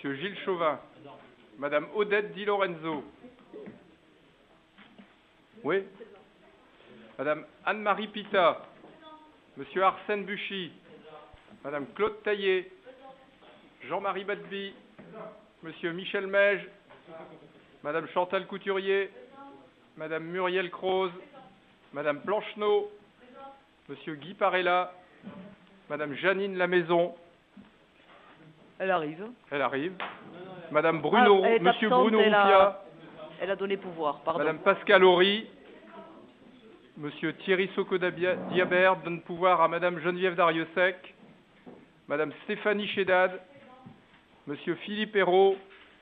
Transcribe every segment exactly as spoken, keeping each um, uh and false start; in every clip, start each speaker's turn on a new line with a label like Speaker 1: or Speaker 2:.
Speaker 1: Monsieur Gilles Chauvin. Madame Odette Di Lorenzo. Oui. Madame Anne-Marie Pita. Monsieur Arsène Buchy. Madame Claude Taillé. Jean-Marie Badby. Monsieur Michel Meige. Madame Chantal Couturier. Madame Muriel Croze. Madame Plancheneau. Monsieur Guy Parella. Madame Janine Lamaison.
Speaker 2: Elle arrive.
Speaker 1: Elle arrive. Madame Bruno,
Speaker 2: ah,
Speaker 1: Monsieur
Speaker 2: absente,
Speaker 1: Bruno
Speaker 2: elle
Speaker 1: Rouffiat.
Speaker 2: a, elle a donné pouvoir, pardon.
Speaker 1: Madame Pascal Horry. Monsieur Thierry Socco-Diabert donne pouvoir à Madame Geneviève Dariussec. Madame Stéphanie Chédad. Monsieur Philippe Hérault.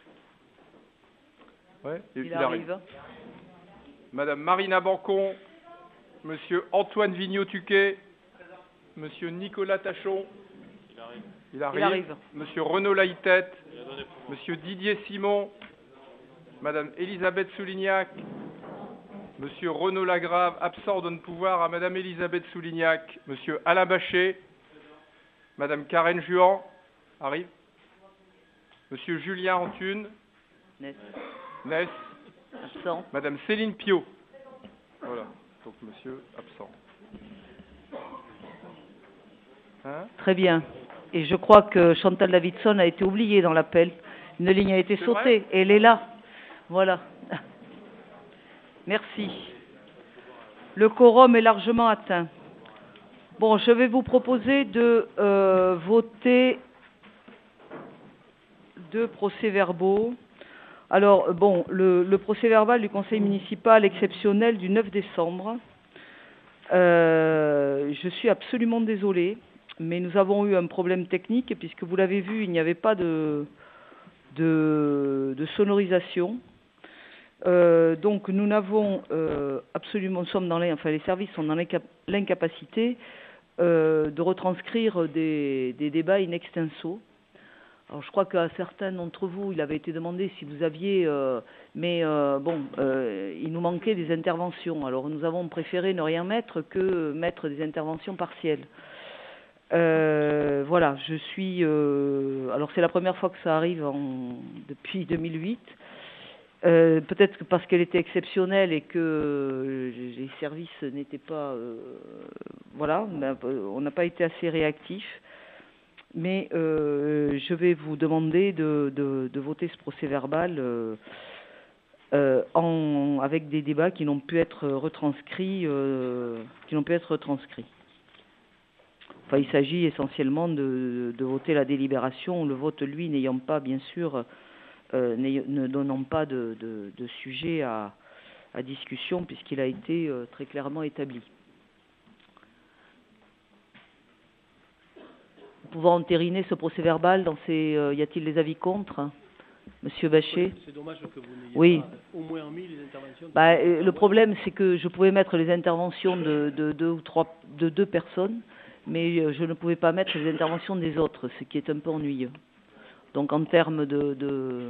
Speaker 1: Ouais,
Speaker 2: il, il
Speaker 1: arrive.
Speaker 2: arrive.
Speaker 1: Madame Marina Bancon. Monsieur Antoine Vigneault-Tuquet. Monsieur Nicolas Tachon.
Speaker 3: Il arrive.
Speaker 1: Il arrive.
Speaker 2: Il arrive.
Speaker 1: Monsieur Renaud Laïtette. Monsieur Didier Simon. Madame Elisabeth Soulignac. Monsieur Renaud Lagrave, absent, donne pouvoir à Madame Elisabeth Soulignac. Monsieur Alain Bachet. Madame Karen Juan. Arrive. Monsieur Julien Antune.
Speaker 2: Ness.
Speaker 1: Ness.
Speaker 2: Absent.
Speaker 1: Madame Céline Pio. Voilà. Donc monsieur absent. Hein?
Speaker 2: Très bien. Et je crois que Chantal Davidson a été oubliée dans l'appel. Une ligne a été sautée.
Speaker 1: Vrai?
Speaker 2: Et elle est là. Voilà. Merci. Le quorum est largement atteint. Bon, je vais vous proposer de euh, voter deux procès-verbaux. Alors, bon, le, le procès-verbal du conseil municipal exceptionnel du neuf décembre. Euh, je suis absolument désolée, mais nous avons eu un problème technique, puisque vous l'avez vu, il n'y avait pas de, de, de sonorisation. Euh, donc nous n'avons euh, absolument, nous sommes dans les, enfin les services sont dans l'incapacité euh, de retranscrire des, des débats in extenso. Alors je crois qu'à certains d'entre vous, il avait été demandé si vous aviez, euh, mais euh, bon, euh, il nous manquait des interventions. Alors nous avons préféré ne rien mettre que mettre des interventions partielles. Euh, voilà, je suis. Euh, alors c'est la première fois que ça arrive en, depuis deux mille huit. Euh, peut-être que parce qu'elle était exceptionnelle et que les services n'étaient pas, euh, voilà, on n'a pas été assez réactifs. Mais euh, je vais vous demander de, de, de voter ce procès-verbal euh, euh, en, avec des débats qui n'ont pu être retranscrits, euh, qui n'ont pu être retranscrits. Enfin, il s'agit essentiellement de, de voter la délibération. Le vote, lui, n'ayant pas, bien sûr. Euh, ne donnant pas de, de, de sujet à, à discussion puisqu'il a été euh, très clairement établi. Nous pouvons entériner ce procès-verbal dans ces... Euh, y a-t-il des avis contre? Monsieur Bachet?
Speaker 3: C'est dommage que vous n'ayez
Speaker 2: oui.
Speaker 3: pas au moins mis les interventions. De
Speaker 2: bah, euh, le problème, c'est que je pouvais mettre les interventions de, de, de, ou trois, de deux personnes, mais euh, je ne pouvais pas mettre les interventions des autres, ce qui est un peu ennuyeux. Donc en termes de, de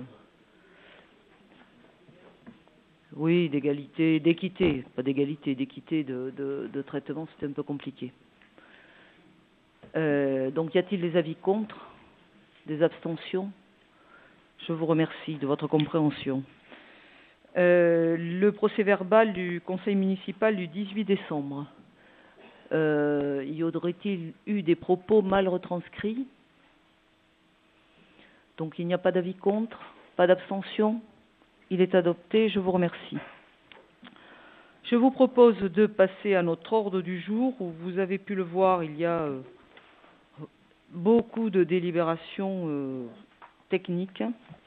Speaker 2: oui, d'égalité, d'équité, pas d'égalité, d'équité de, de, de traitement, c'était un peu compliqué. Euh, donc y a-t-il des avis contre, des abstentions? Je vous remercie de votre compréhension. Euh, le procès-verbal du conseil municipal du dix-huit décembre. Euh, y aurait-il eu des propos mal retranscrits? Donc il n'y a pas d'avis contre, pas d'abstention. Il est adopté, je vous remercie. Je vous propose de passer à notre ordre du jour où vous avez pu le voir, il y a euh, beaucoup de délibérations euh, techniques.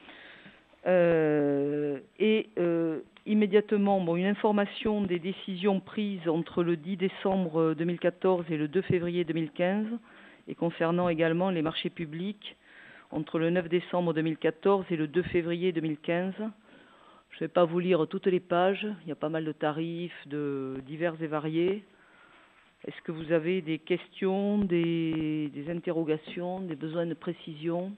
Speaker 2: Euh, et euh, immédiatement, bon, une information des décisions prises entre le dix décembre deux mille quatorze et le deux février deux mille quinze et concernant également les marchés publics entre le neuf décembre deux mille quatorze et le deux février deux mille quinze. Je ne vais pas vous lire toutes les pages, il y a pas mal de tarifs de divers et variés. Est-ce que vous avez des questions, des, des interrogations, des besoins de précision?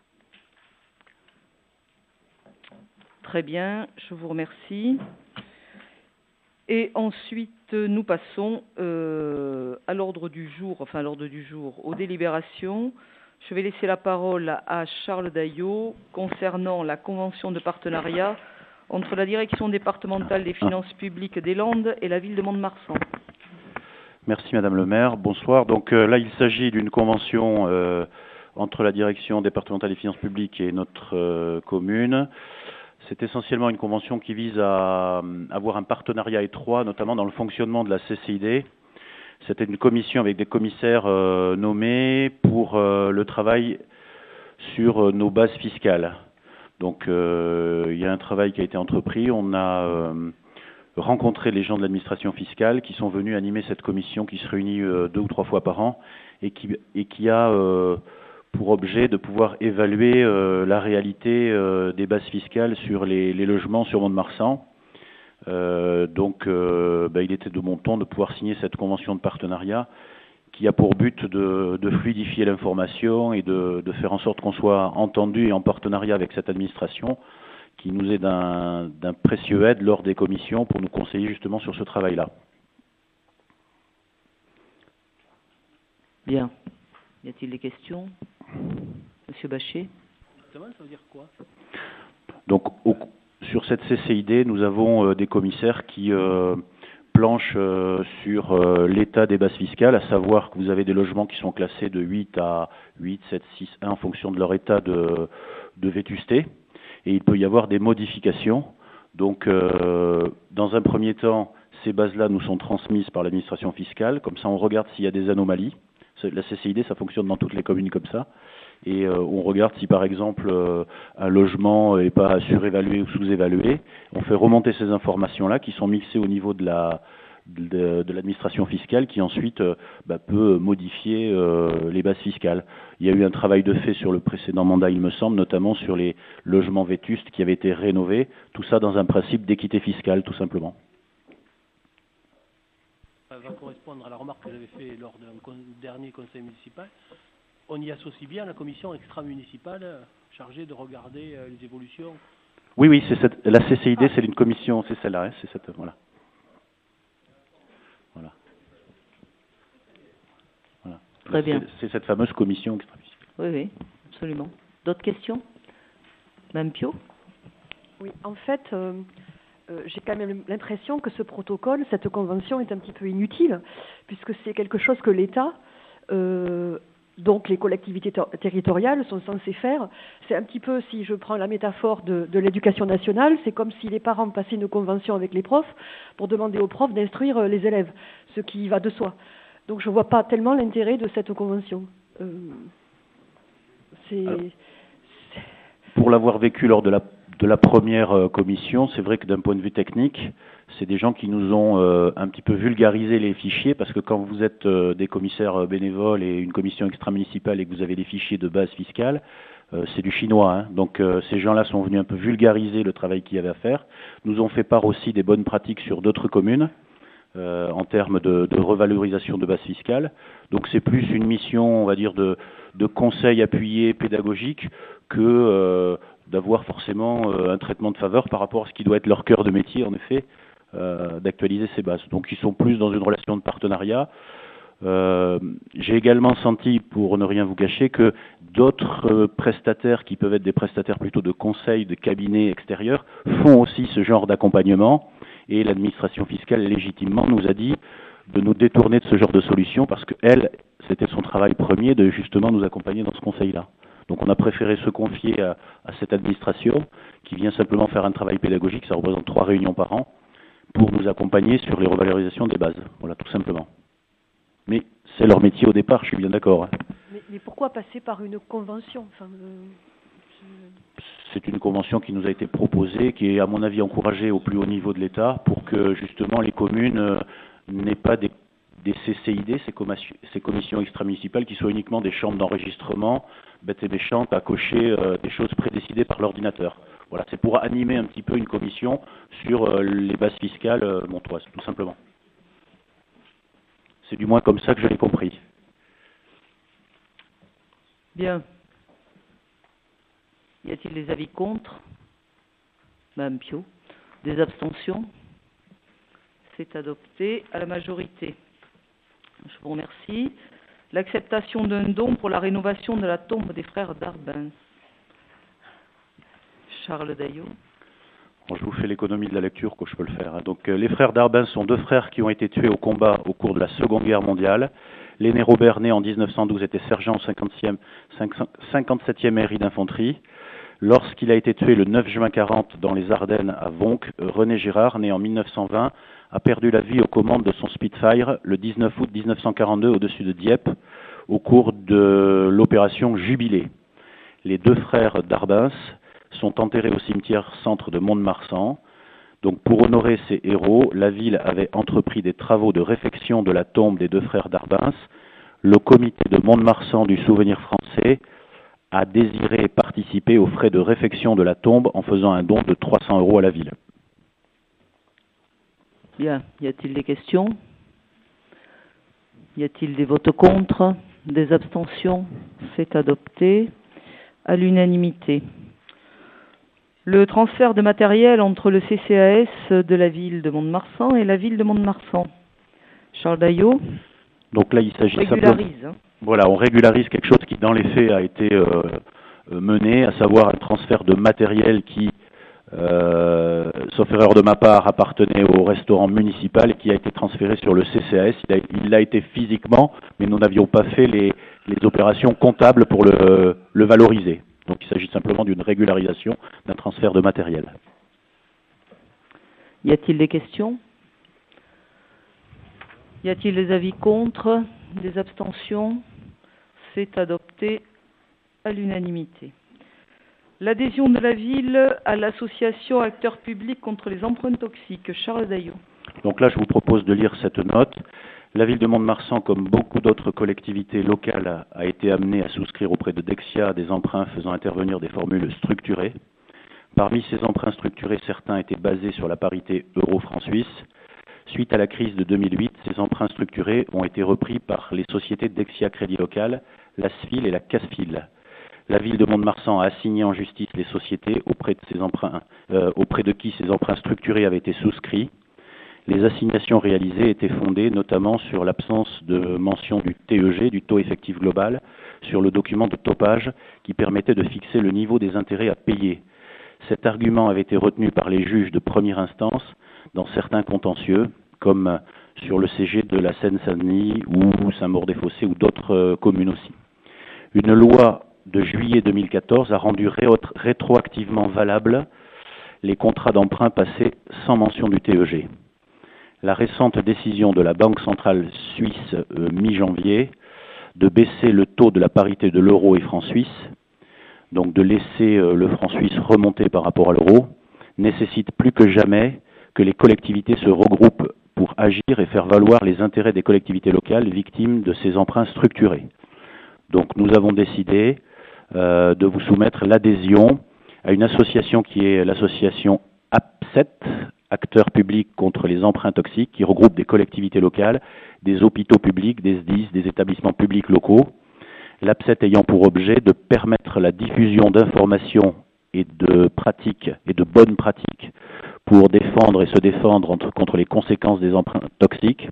Speaker 2: Très bien, je vous remercie. Et ensuite, nous passons euh, à l'ordre du jour, enfin à l'ordre du jour, aux délibérations. Je vais laisser la parole à Charles Daillot concernant la convention de partenariat entre la direction départementale des finances publiques des Landes et la ville de Mont-de-Marsan.
Speaker 4: Merci Madame le maire. Bonsoir. Donc euh, là, il s'agit d'une convention euh, entre la direction départementale des finances publiques et notre euh, commune. C'est essentiellement une convention qui vise à, à avoir un partenariat étroit, notamment dans le fonctionnement de la C C I D. C'était une commission avec des commissaires euh, nommés pour euh, le travail sur euh, nos bases fiscales. Donc euh, il y a un travail qui a été entrepris. On a euh, rencontré les gens de l'administration fiscale qui sont venus animer cette commission qui se réunit euh, deux ou trois fois par an et qui, et qui a euh, pour objet de pouvoir évaluer euh, la réalité euh, des bases fiscales sur les, les logements sur Mont-de-Marsan. Euh, donc, euh, bah, il était de bon ton de pouvoir signer cette convention de partenariat qui a pour but de, de fluidifier l'information et de, de faire en sorte qu'on soit entendu et en partenariat avec cette administration qui nous est d'un, d'un précieux aide lors des commissions pour nous conseiller justement sur ce travail-là.
Speaker 2: Bien. Y a-t-il des questions? Monsieur Bachet.
Speaker 3: Exactement, ça veut dire quoi?
Speaker 4: Donc, au, sur cette C C I D, nous avons euh, des commissaires qui euh, planchent euh, sur euh, l'état des bases fiscales, à savoir que vous avez des logements qui sont classés de huit à huit, sept, six, un en fonction de leur état de, de vétusté. Et il peut y avoir des modifications. Donc, euh, dans un premier temps, ces bases-là nous sont transmises par l'administration fiscale. Comme ça, on regarde s'il y a des anomalies. La C C I D, ça fonctionne dans toutes les communes comme ça. Et euh, on regarde si, par exemple, euh, un logement n'est pas surévalué ou sous-évalué. On fait remonter ces informations-là qui sont mixées au niveau de la de, de l'administration fiscale qui ensuite euh, bah, peut modifier euh, les bases fiscales. Il y a eu un travail de fait sur le précédent mandat, il me semble, notamment sur les logements vétustes qui avaient été rénovés. Tout ça dans un principe d'équité fiscale, tout simplement.
Speaker 3: Ça va correspondre à la remarque que j'avais faite lors d'un con- dernier conseil municipal. On y associe bien la commission extra-municipale euh, chargée de regarder euh, les évolutions.
Speaker 4: Oui, oui, c'est cette, la C C I D, c'est une commission, c'est celle-là, hein, c'est cette, voilà. Voilà. Voilà.
Speaker 2: Très bien.
Speaker 4: C'est, c'est cette fameuse commission extra-municipale.
Speaker 2: Oui, oui, absolument. D'autres questions? Madame Pio?
Speaker 5: Oui, en fait, euh, euh, j'ai quand même l'impression que ce protocole, cette convention est un petit peu inutile, puisque c'est quelque chose que l'État, euh, donc les collectivités ter- territoriales sont censées faire. C'est un petit peu, si je prends la métaphore de, de l'éducation nationale, c'est comme si les parents passaient une convention avec les profs pour demander aux profs d'instruire euh, les élèves, ce qui va de soi. Donc je ne vois pas tellement l'intérêt de cette convention. Euh, c'est...
Speaker 4: Alors, pour l'avoir vécu lors de la de la première euh, commission, c'est vrai que d'un point de vue technique, c'est des gens qui nous ont euh, un petit peu vulgarisé les fichiers, parce que quand vous êtes euh, des commissaires euh, bénévoles et une commission extra-municipale et que vous avez des fichiers de base fiscale, euh, c'est du chinois. Hein. Donc euh, ces gens-là sont venus un peu vulgariser le travail qu'il y avait à faire, nous ont fait part aussi des bonnes pratiques sur d'autres communes, euh, en termes de, de revalorisation de base fiscale. Donc c'est plus une mission, on va dire, de, de conseil appuyé pédagogique que euh, d'avoir forcément euh, un traitement de faveur par rapport à ce qui doit être leur cœur de métier, en effet, euh, d'actualiser ces bases. Donc ils sont plus dans une relation de partenariat. Euh, j'ai également senti, pour ne rien vous cacher, que d'autres euh, prestataires qui peuvent être des prestataires plutôt de conseil, de cabinet extérieur, font aussi ce genre d'accompagnement, et l'administration fiscale légitimement nous a dit de nous détourner de ce genre de solution parce que elle, c'était son travail premier de justement nous accompagner dans ce conseil-là. Donc on a préféré se confier à, à cette administration qui vient simplement faire un travail pédagogique, ça représente trois réunions par an, pour nous accompagner sur les revalorisations des bases. Voilà, tout simplement. Mais c'est leur métier au départ, je suis bien d'accord.
Speaker 5: Mais, mais pourquoi passer par une convention? Enfin, euh, je...
Speaker 4: C'est une convention qui nous a été proposée, qui est à mon avis encouragée au plus haut niveau de l'État pour que justement les communes euh, n'aient pas des, des C C I D, ces, commissions, ces commissions extra-municipales, qui soient uniquement des chambres d'enregistrement, bêtes et méchantes, à cocher euh, des choses prédécidées par l'ordinateur. Voilà, c'est pour animer un petit peu une commission sur euh, les bases fiscales euh, montoises, tout simplement. C'est du moins comme ça que je l'ai compris.
Speaker 2: Bien. Y a-t-il des avis contre? Madame Pio. Des abstentions? C'est adopté à la majorité. Je vous remercie. l'acceptation d'un don pour la rénovation de la tombe des frères Darbens. Charles Daillot.
Speaker 4: Bon, je vous fais l'économie de la lecture que je peux le faire. Donc, euh, les frères Darbens sont deux frères qui ont été tués au combat au cours de la Seconde Guerre mondiale. L'aîné Robert, né en mille neuf cent douze, était sergent au cinquante-septième R I d'infanterie. Lorsqu'il a été tué le neuf juin quarante dans les Ardennes à Vonc, René Girard, né en mille neuf cent vingt, a perdu la vie aux commandes de son Spitfire le dix-neuf août mille neuf cent quarante-deux au-dessus de Dieppe au cours de l'opération Jubilé. Les deux frères Darbens sont enterrés au cimetière centre de Mont-de-Marsan. Donc, pour honorer ces héros, la ville avait entrepris des travaux de réfection de la tombe des deux frères Darbens. Le comité de Mont-de-Marsan du souvenir français a désiré participer aux frais de réfection de la tombe en faisant un don de trois cents euros à la ville.
Speaker 2: Bien. Y a-t-il des questions? Y a-t-il des votes contre? Des abstentions? C'est adopté à l'unanimité. Le transfert de matériel entre le C C A S de la ville de Mont-de-Marsan et la ville de Mont-de-Marsan. Charles Daillot.
Speaker 4: Donc là, il s'agit
Speaker 2: régularise,
Speaker 4: simplement...
Speaker 2: hein.
Speaker 4: Voilà, on régularise quelque chose qui, dans les faits, a été euh, mené, à savoir un transfert de matériel qui, euh, sauf erreur de ma part, appartenait au restaurant municipal et qui a été transféré sur le C C A S. Il, a, il l'a été physiquement, mais nous n'avions pas fait les, les opérations comptables pour le, le valoriser. Donc il s'agit simplement d'une régularisation d'un transfert de matériel.
Speaker 2: Y a-t-il des questions? Y a-t-il des avis contre? Des abstentions? C'est adopté à l'unanimité. L'adhésion de la ville à l'association Acteurs Publics contre les empreintes toxiques. Charles Daillot.
Speaker 4: Donc là, je vous propose de lire cette note. La ville de Mont-de-Marsan, comme beaucoup d'autres collectivités locales, a été amenée à souscrire auprès de Dexia des emprunts faisant intervenir des formules structurées. Parmi ces emprunts structurés, certains étaient basés sur la parité euro-franc suisse. Suite à la crise de deux mille huit, ces emprunts structurés ont été repris par les sociétés Dexia Crédit Local, la S F I L et la CASFIL. La ville de Mont-de-Marsan a assigné en justice les sociétés auprès de, ces emprunts, euh, auprès de qui ces emprunts structurés avaient été souscrits. Les assignations réalisées étaient fondées notamment sur l'absence de mention du T E G, du taux effectif global, sur le document de topage qui permettait de fixer le niveau des intérêts à payer. Cet argument avait été retenu par les juges de première instance dans certains contentieux, comme sur le C G de la Seine-Saint-Denis ou Saint-Maur-des-Fossés ou d'autres euh, communes aussi. Une loi de juillet deux mille quatorze a rendu ré- rétroactivement valables les contrats d'emprunt passés sans mention du T E G. La récente décision de la Banque centrale suisse euh, mi-janvier de baisser le taux de la parité de l'euro et franc suisse, donc de laisser euh, le franc suisse remonter par rapport à l'euro, nécessite plus que jamais que les collectivités se regroupent pour agir et faire valoir les intérêts des collectivités locales victimes de ces emprunts structurés. Donc nous avons décidé euh, de vous soumettre l'adhésion à une association qui est l'association A P S E T, Acteurs Publics contre les emprunts toxiques, qui regroupe des collectivités locales, des hôpitaux publics, des S D I S, des établissements publics locaux. L'A P S E T ayant pour objet de permettre la diffusion d'informations et de pratiques et de bonnes pratiques pour défendre et se défendre entre, contre les conséquences des emprunts toxiques.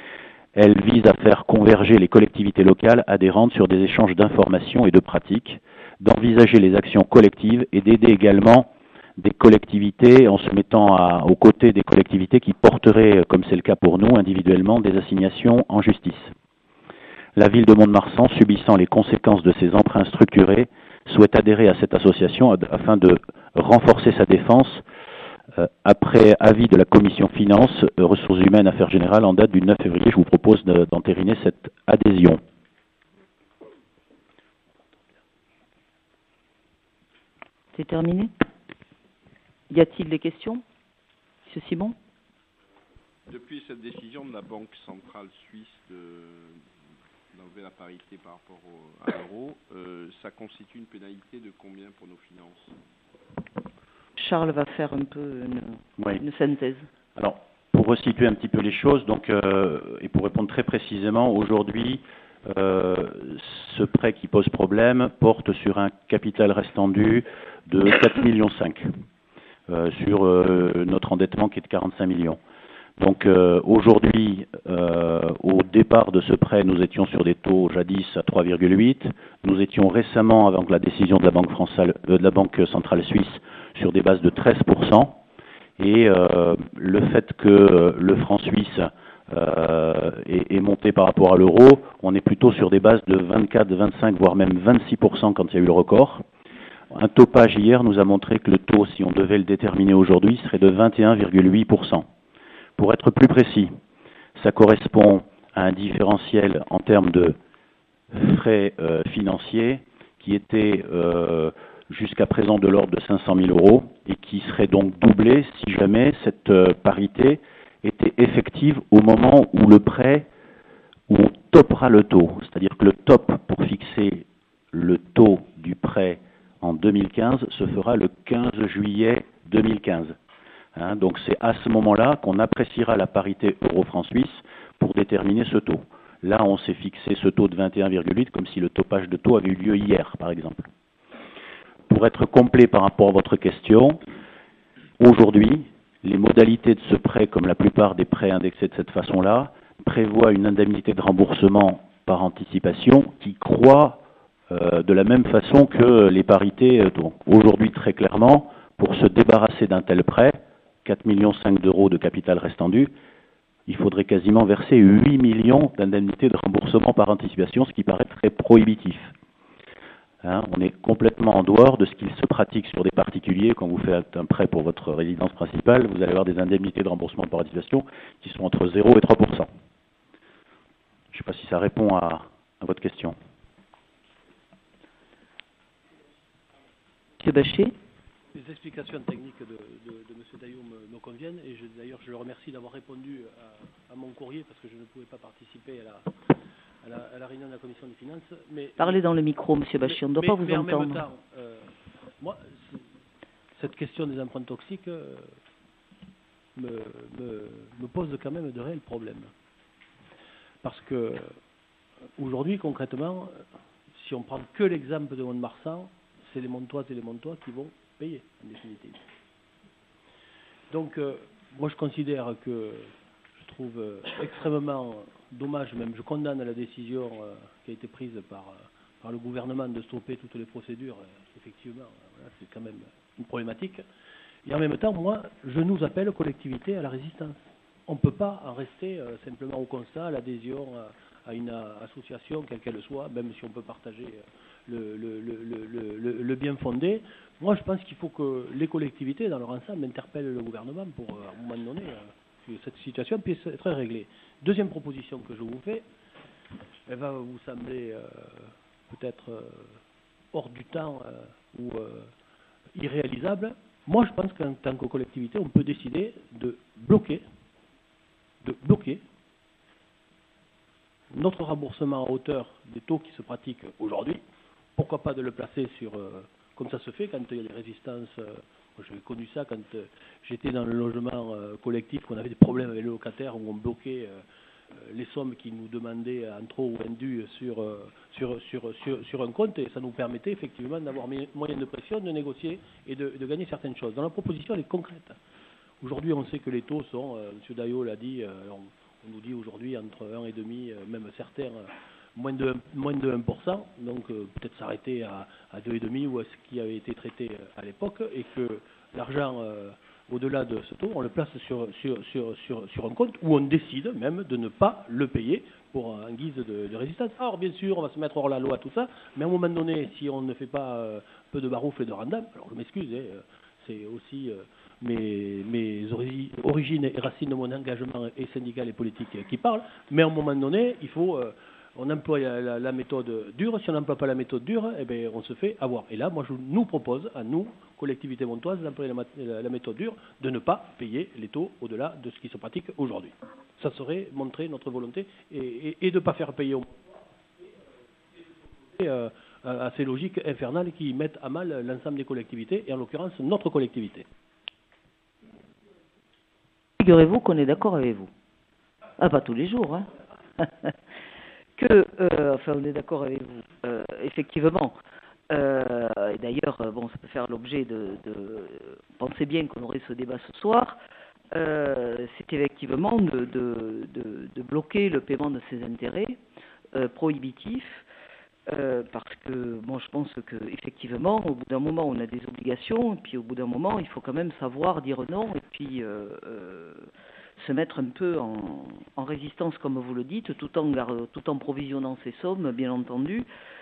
Speaker 4: Elle vise à faire converger les collectivités locales adhérentes sur des échanges d'informations et de pratiques, d'envisager les actions collectives et d'aider également des collectivités en se mettant à, aux côtés des collectivités qui porteraient, comme c'est le cas pour nous, individuellement, des assignations en justice. La ville de Mont-de-Marsan, subissant les conséquences de ces emprunts structurés, souhaite adhérer à cette association afin de renforcer sa défense euh, après avis de la commission finances, euh, ressources humaines, affaires générales en date du neuf février. Je vous propose de, d'entériner cette adhésion.
Speaker 2: C'est terminé? Y a-t-il des questions? Monsieur Simon?
Speaker 6: Depuis cette décision de la Banque centrale suisse de, d'enlever la parité par rapport au, à l'euro, euh, ça constitue une pénalité de combien pour nos finances?
Speaker 2: Charles va faire un peu une,
Speaker 4: oui.
Speaker 2: une synthèse.
Speaker 4: Alors, pour resituer un petit peu les choses, donc, euh, et pour répondre très précisément, aujourd'hui, euh, ce prêt qui pose problème porte sur un capital restant dû de quatre virgule cinq millions. Euh, sur euh, notre endettement qui est de quarante-cinq millions. Donc euh, aujourd'hui, euh, au départ de ce prêt, nous étions sur des taux jadis à trois virgule huit. Nous étions récemment, avant la décision de la Banque, françale, euh, de la Banque centrale suisse, sur des bases de treize pour cent. Et euh, le fait que euh, le franc suisse euh, est, est monté par rapport à l'euro, on est plutôt sur des bases de vingt-quatre, vingt-cinq, voire même vingt-six pour cent quand il y a eu le record. Un topage hier nous a montré que le taux, si on devait le déterminer aujourd'hui, serait de vingt et un virgule huit pour cent. Pour être plus précis, ça correspond à un différentiel en termes de frais euh, financiers qui était euh, jusqu'à présent de l'ordre de cinq cent mille euros et qui serait donc doublé si jamais cette euh, parité était effective au moment où le prêt, où on topera le taux. C'est-à-dire que le top pour fixer le taux du prêt en deux mille quinze se fera le quinze juillet deux mille quinze. Hein, donc c'est à ce moment-là qu'on appréciera la parité euro-franc suisse pour déterminer ce taux. Là, on s'est fixé ce taux de vingt et un virgule huit comme si le topage de taux avait eu lieu hier, par exemple. Pour être complet par rapport à votre question, aujourd'hui, les modalités de ce prêt, comme la plupart des prêts indexés de cette façon-là, prévoient une indemnité de remboursement par anticipation qui croît euh, de la même façon que les parités. Donc, aujourd'hui, très clairement, pour se débarrasser d'un tel prêt, quatre virgule cinq millions d'euros de capital restant dû, il faudrait quasiment verser huit millions d'indemnités de remboursement par anticipation, ce qui paraît très prohibitif. Hein, on est complètement en dehors de ce qu'il se pratique sur des particuliers. Quand vous faites un prêt pour votre résidence principale, vous allez avoir des indemnités de remboursement par anticipation qui sont entre zéro et trois pour cent. Je ne sais pas si ça répond à, à votre question.
Speaker 2: Monsieur Bachet.
Speaker 3: Les explications techniques de, de, de M. Daillot me, me conviennent et d'ailleurs je le remercie d'avoir répondu à, à mon courrier parce que je ne pouvais pas participer à la, à la, à la réunion de la commission des finances. Mais,
Speaker 2: Parlez dans le micro, M. Bachet, on ne doit
Speaker 3: mais,
Speaker 2: pas vous
Speaker 3: mais
Speaker 2: entendre.
Speaker 3: En même temps, euh, moi, cette question des empreintes toxiques euh, me, me, me pose quand même de réels problèmes. Parce que aujourd'hui, concrètement, si on prend que l'exemple de Mont-de-Marsan, c'est les Montoises et les Montois qui vont payer, en définitive. Donc, euh, moi, je considère que je trouve euh, extrêmement dommage, même je condamne la décision euh, qui a été prise par, euh, par le gouvernement de stopper toutes les procédures. Et effectivement, euh, voilà, c'est quand même une problématique. Et en même temps, moi, je nous appelle collectivité à la résistance. On ne peut pas en rester euh, simplement au constat, à l'adhésion à, à une à, association, quelle qu'elle soit, même si on peut partager euh, le, le, le, le, le, le bien fondé. Moi, je pense qu'il faut que les collectivités, dans leur ensemble, interpellent le gouvernement pour, euh, à un moment donné, euh, que cette situation puisse être réglée. Deuxième proposition que je vous fais, elle va vous sembler euh, peut-être euh, hors du temps euh, ou euh, irréalisable. Moi, je pense qu'en tant que collectivité, on peut décider de bloquer, de bloquer notre remboursement à hauteur des taux qui se pratiquent aujourd'hui. Pourquoi pas de le placer sur, euh, comme ça se fait quand il y a des résistances. Euh, moi, j'ai connu ça quand euh, j'étais dans le logement euh, collectif, qu'on avait des problèmes avec les locataires où on bloquait euh, les sommes qu'ils nous demandaient en trop ou en dû sur, euh, sur, sur, sur, sur un compte, et ça nous permettait effectivement d'avoir moyen de pression, de négocier et de, de gagner certaines choses. Dans la proposition, elle est concrète. Aujourd'hui, on sait que les taux sont, euh, M. Daillot l'a dit, euh, on, on nous dit aujourd'hui entre un virgule cinq, euh, même certains, euh, moins, de, moins de un pour cent, donc euh, peut-être s'arrêter à, à deux virgule cinq ou à ce qui avait été traité à l'époque, et que l'argent euh, au-delà de ce taux, on le place sur, sur, sur, sur, sur un compte où on décide même de ne pas le payer pour, en guise de, de résistance. Alors bien sûr, on va se mettre hors la loi, tout ça, mais à un moment donné, si on ne fait pas euh, peu de baroufles et de randam, alors je m'excuse, hein, c'est aussi euh, mes, mes ori origines et racines de mon engagement et syndical et politique qui parlent, mais à un moment donné, il faut... Euh, on emploie la, la méthode dure. Si on n'emploie pas la méthode dure, eh bien, on se fait avoir. Et là, moi, je nous propose, à nous, collectivité montoise, d'employer la, la, la méthode dure, de ne pas payer les taux au-delà de ce qui se pratique aujourd'hui. Ça serait montrer notre volonté et, et, et de ne pas faire payer au euh, à ces logiques infernales qui mettent à mal l'ensemble des collectivités, et en l'occurrence, notre collectivité.
Speaker 2: Figurez-vous qu'on est d'accord avec vous. Ah, pas tous les jours, hein. que, euh, enfin, on est d'accord avec vous, euh, effectivement. Euh, et d'ailleurs, bon, ça peut faire l'objet de, de... Pensez bien qu'on aurait ce débat ce soir. euh, c'est effectivement de, de, de, de bloquer le paiement de ces intérêts euh, prohibitifs, euh, parce que bon, je pense que effectivement, au bout d'un moment, on a des obligations, et puis au bout d'un moment, il faut quand même savoir dire non, et puis euh, euh, se mettre un peu en, en résistance, comme vous le dites, tout en, tout en provisionnant ces sommes, bien entendu.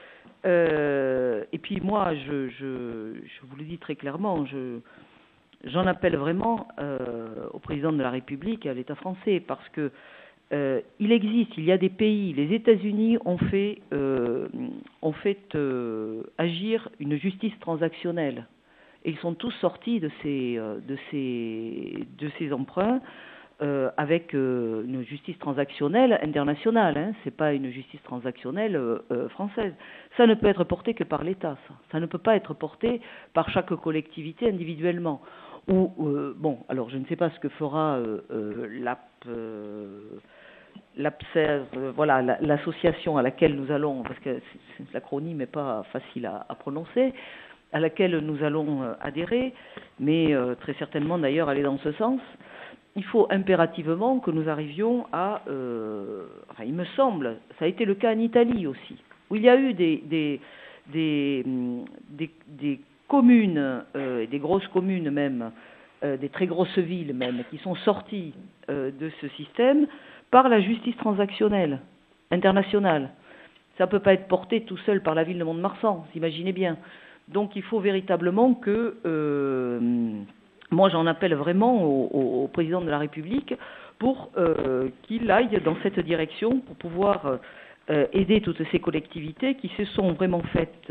Speaker 2: Euh, et puis moi, je, je, je vous le dis très clairement, je, j'en appelle vraiment euh, au président de la République et à l'État français, parce que euh, il existe, il y a des pays, les États-Unis ont fait, euh, ont fait euh, agir une justice transactionnelle, et ils sont tous sortis de ces, de ces, de ces emprunts. Euh, avec euh, une justice transactionnelle internationale, hein, c'est pas une justice transactionnelle euh, euh, française. Ça ne peut être porté que par l'État, ça. Ça ne peut pas être porté par chaque collectivité individuellement. Ou euh, bon, alors je ne sais pas ce que fera euh, euh, l'A P, euh, l'A P S E R, euh, voilà, la, l'association à laquelle nous allons, parce que c'est, c'est, l'acronyme n'est pas facile à, à prononcer, à laquelle nous allons euh, adhérer, mais euh, très certainement d'ailleurs aller dans ce sens. Il faut impérativement que nous arrivions à, euh, enfin, il me semble, ça a été le cas en Italie aussi, où il y a eu des, des, des, des, des communes, euh, des grosses communes même, euh, des très grosses villes même, qui sont sorties euh, de ce système par la justice transactionnelle internationale. Ça ne peut pas être porté tout seul par la ville de Mont-de-Marsan, vous imaginez bien. Donc il faut véritablement que... Euh, Moi, j'en appelle vraiment au, au, au président de la République pour euh, qu'il aille dans cette direction pour pouvoir euh, aider toutes ces collectivités qui se sont vraiment faites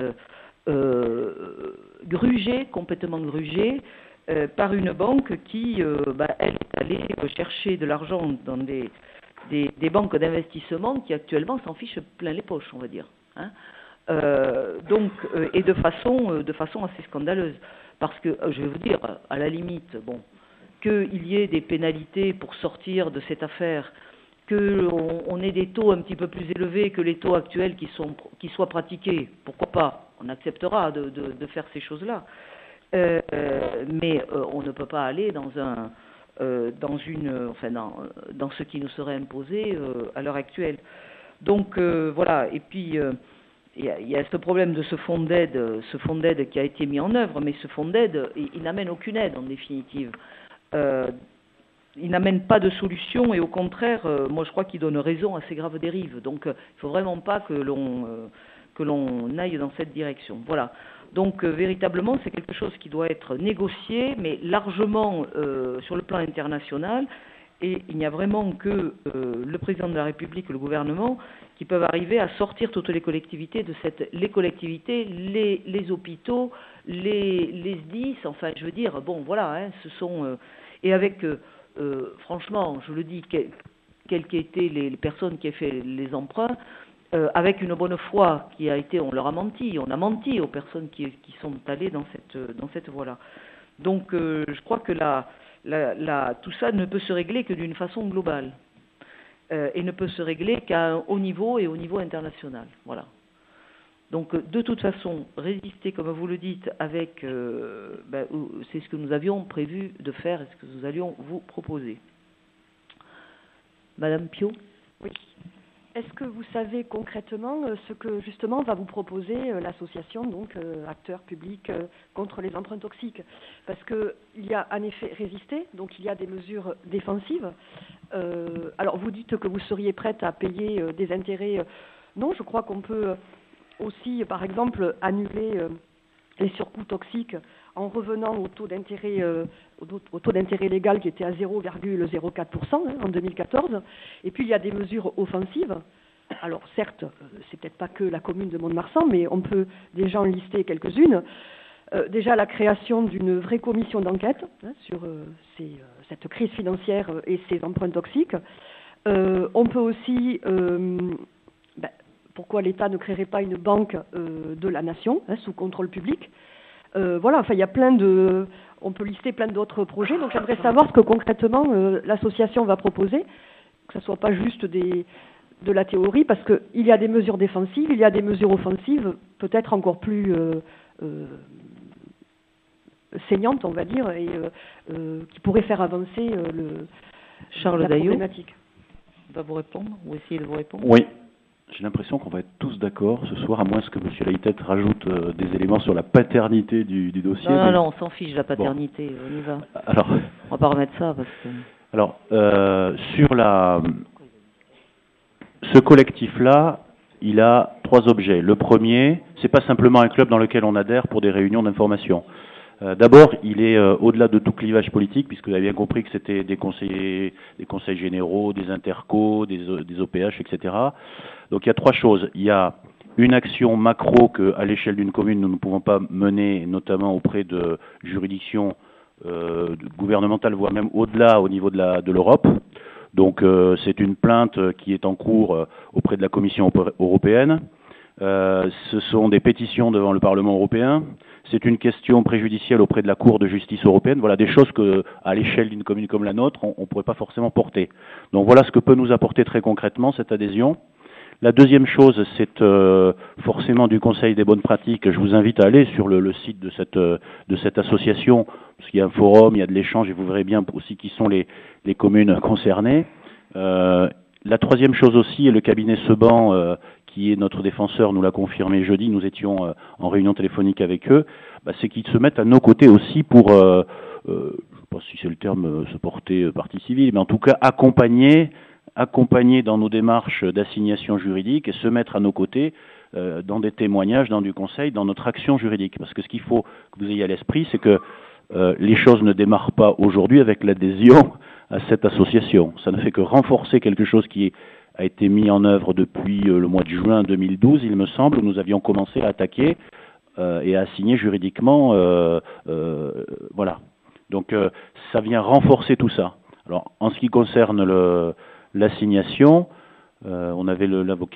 Speaker 2: euh, gruger, complètement gruger, euh, par une banque qui, euh, bah, elle, est allée chercher de l'argent dans des, des, des banques d'investissement qui actuellement s'en fichent plein les poches, on va dire. Hein. Euh, donc, euh, et de façon, euh, de façon assez scandaleuse. Parce que, je vais vous dire, à la limite, bon, qu'il y ait des pénalités pour sortir de cette affaire, qu'on on ait des taux un petit peu plus élevés que les taux actuels qui, sont, qui soient pratiqués, pourquoi pas, on acceptera de, de, de faire ces choses-là. Euh, mais euh, on ne peut pas aller dans, un, euh, dans, une, enfin, dans, dans ce qui nous serait imposé euh, à l'heure actuelle. Donc, euh, voilà, et puis... Euh, Il y, a, il y a ce problème de ce fonds d'aide, ce fonds d'aide qui a été mis en œuvre, mais ce fonds d'aide, il, il n'amène aucune aide en définitive. Euh, il n'amène pas de solution et au contraire, euh, moi je crois qu'il donne raison à ces graves dérives. Donc euh, il ne faut vraiment pas que l'on, euh, que l'on aille dans cette direction. Voilà. Donc euh, véritablement, c'est quelque chose qui doit être négocié, mais largement euh, sur le plan international. Et il n'y a vraiment que euh, le président de la République, le gouvernement, qui peuvent arriver à sortir toutes les collectivités de cette, les collectivités, les, les hôpitaux, les, les S D I S, enfin, je veux dire, bon, voilà, hein, ce sont, euh, et avec, euh, euh, franchement, je le dis, quelles quel qu'aient été les, les personnes qui ont fait les emprunts, euh, avec une bonne foi qui a été, on leur a menti, on a menti aux personnes qui, qui sont allées dans cette, dans cette voie-là. Donc, euh, je crois que la La, la, tout ça ne peut se régler que d'une façon globale euh, et ne peut se régler qu'à un haut niveau et au niveau international. Voilà. Donc, de toute façon, résister, comme vous le dites, avec, euh, ben, c'est ce que nous avions prévu de faire et ce que nous allions vous proposer. Madame Piot ?
Speaker 5: Oui. Est-ce que vous savez concrètement euh, ce que justement va vous proposer euh, l'association, donc euh, acteurs publics euh, contre les emprunts toxiques ? Parce qu'il y a en effet résisté, donc il y a des mesures défensives. Euh, alors vous dites que vous seriez prête à payer euh, des intérêts. Euh, non, je crois qu'on peut aussi, par exemple, annuler euh, les surcoûts toxiques en revenant au taux d'intérêt, euh, au taux d'intérêt légal qui était à zéro virgule zéro quatre pour cent hein, en deux mille quatorze. Et puis il y a des mesures offensives. Alors certes, c'est peut-être pas que la commune de Mont-de-Marsan, mais on peut déjà en lister quelques-unes. Euh, déjà la création d'une vraie commission d'enquête hein, sur euh, ces, euh, cette crise financière et ces emprunts toxiques. Euh, on peut aussi, euh, ben, pourquoi l'État ne créerait pas une banque euh, de la nation hein, sous contrôle public ? Euh, voilà, enfin il y a plein de, on peut lister plein d'autres projets. Donc j'aimerais savoir ce que concrètement euh, l'association va proposer, que ce soit pas juste des, de la théorie, parce que il y a des mesures défensives, il y a des mesures offensives, peut-être encore plus euh, euh, saignante, on va dire, et euh, euh, qui pourrait faire avancer euh, le,
Speaker 2: Charles
Speaker 5: la
Speaker 2: Daillot
Speaker 5: problématique.
Speaker 2: va vous répondre ou essayer de vous répondre.
Speaker 4: Oui. J'ai l'impression qu'on va être tous d'accord ce soir, à moins que M. Laïtet rajoute euh, des éléments sur la paternité du, du dossier.
Speaker 2: Non, non,
Speaker 4: mais...
Speaker 2: non, on s'en fiche, la paternité, bon. On y va.
Speaker 4: Alors,
Speaker 2: on va pas remettre ça parce que...
Speaker 4: Alors, euh, sur la... Ce collectif-là, il a trois objets. Le premier, c'est pas simplement un club dans lequel on adhère pour des réunions d'information. Euh, D'abord, il est euh, au-delà de tout clivage politique, puisque vous avez bien compris que c'était des conseillers, des conseils généraux, des intercos, des, des O P H, et cetera. Donc il y a trois choses. Il y a une action macro qu'à l'échelle d'une commune, nous ne pouvons pas mener, notamment auprès de juridictions euh, gouvernementales, voire même au-delà, au niveau de la de l'Europe. Donc euh, c'est une plainte qui est en cours euh, auprès de la Commission européenne. Euh, ce sont des pétitions devant le Parlement européen. C'est une question préjudicielle auprès de la Cour de justice européenne. Voilà des choses que, à l'échelle d'une commune comme la nôtre, on ne pourrait pas forcément porter. Donc voilà ce que peut nous apporter très concrètement cette adhésion. La deuxième chose, c'est euh, forcément du Conseil des bonnes pratiques. Je vous invite à aller sur le, le site de cette, de cette association, parce qu'il y a un forum, il y a de l'échange, et vous verrez bien aussi qui sont les, les communes concernées. Euh, la troisième chose aussi, est le cabinet Seban, euh, qui est notre défenseur, nous l'a confirmé jeudi, nous étions euh, en réunion téléphonique avec eux, bah, c'est qu'ils se mettent à nos côtés aussi pour, euh, euh, je ne sais pas si c'est le terme, euh, se porter euh, partie civile, mais en tout cas accompagner accompagner dans nos démarches d'assignation juridique et se mettre à nos côtés euh, dans des témoignages, dans du conseil, dans notre action juridique. Parce que ce qu'il faut que vous ayez à l'esprit, c'est que euh, les choses ne démarrent pas aujourd'hui avec l'adhésion à cette association. Ça ne fait que renforcer quelque chose qui a été mis en œuvre depuis euh, le mois de juin deux mille douze, il me semble, où nous avions commencé à attaquer euh, et à assigner juridiquement. Euh, euh, voilà. Donc euh, ça vient renforcer tout ça. Alors en ce qui concerne le l'assignation, euh, on avait l'avocat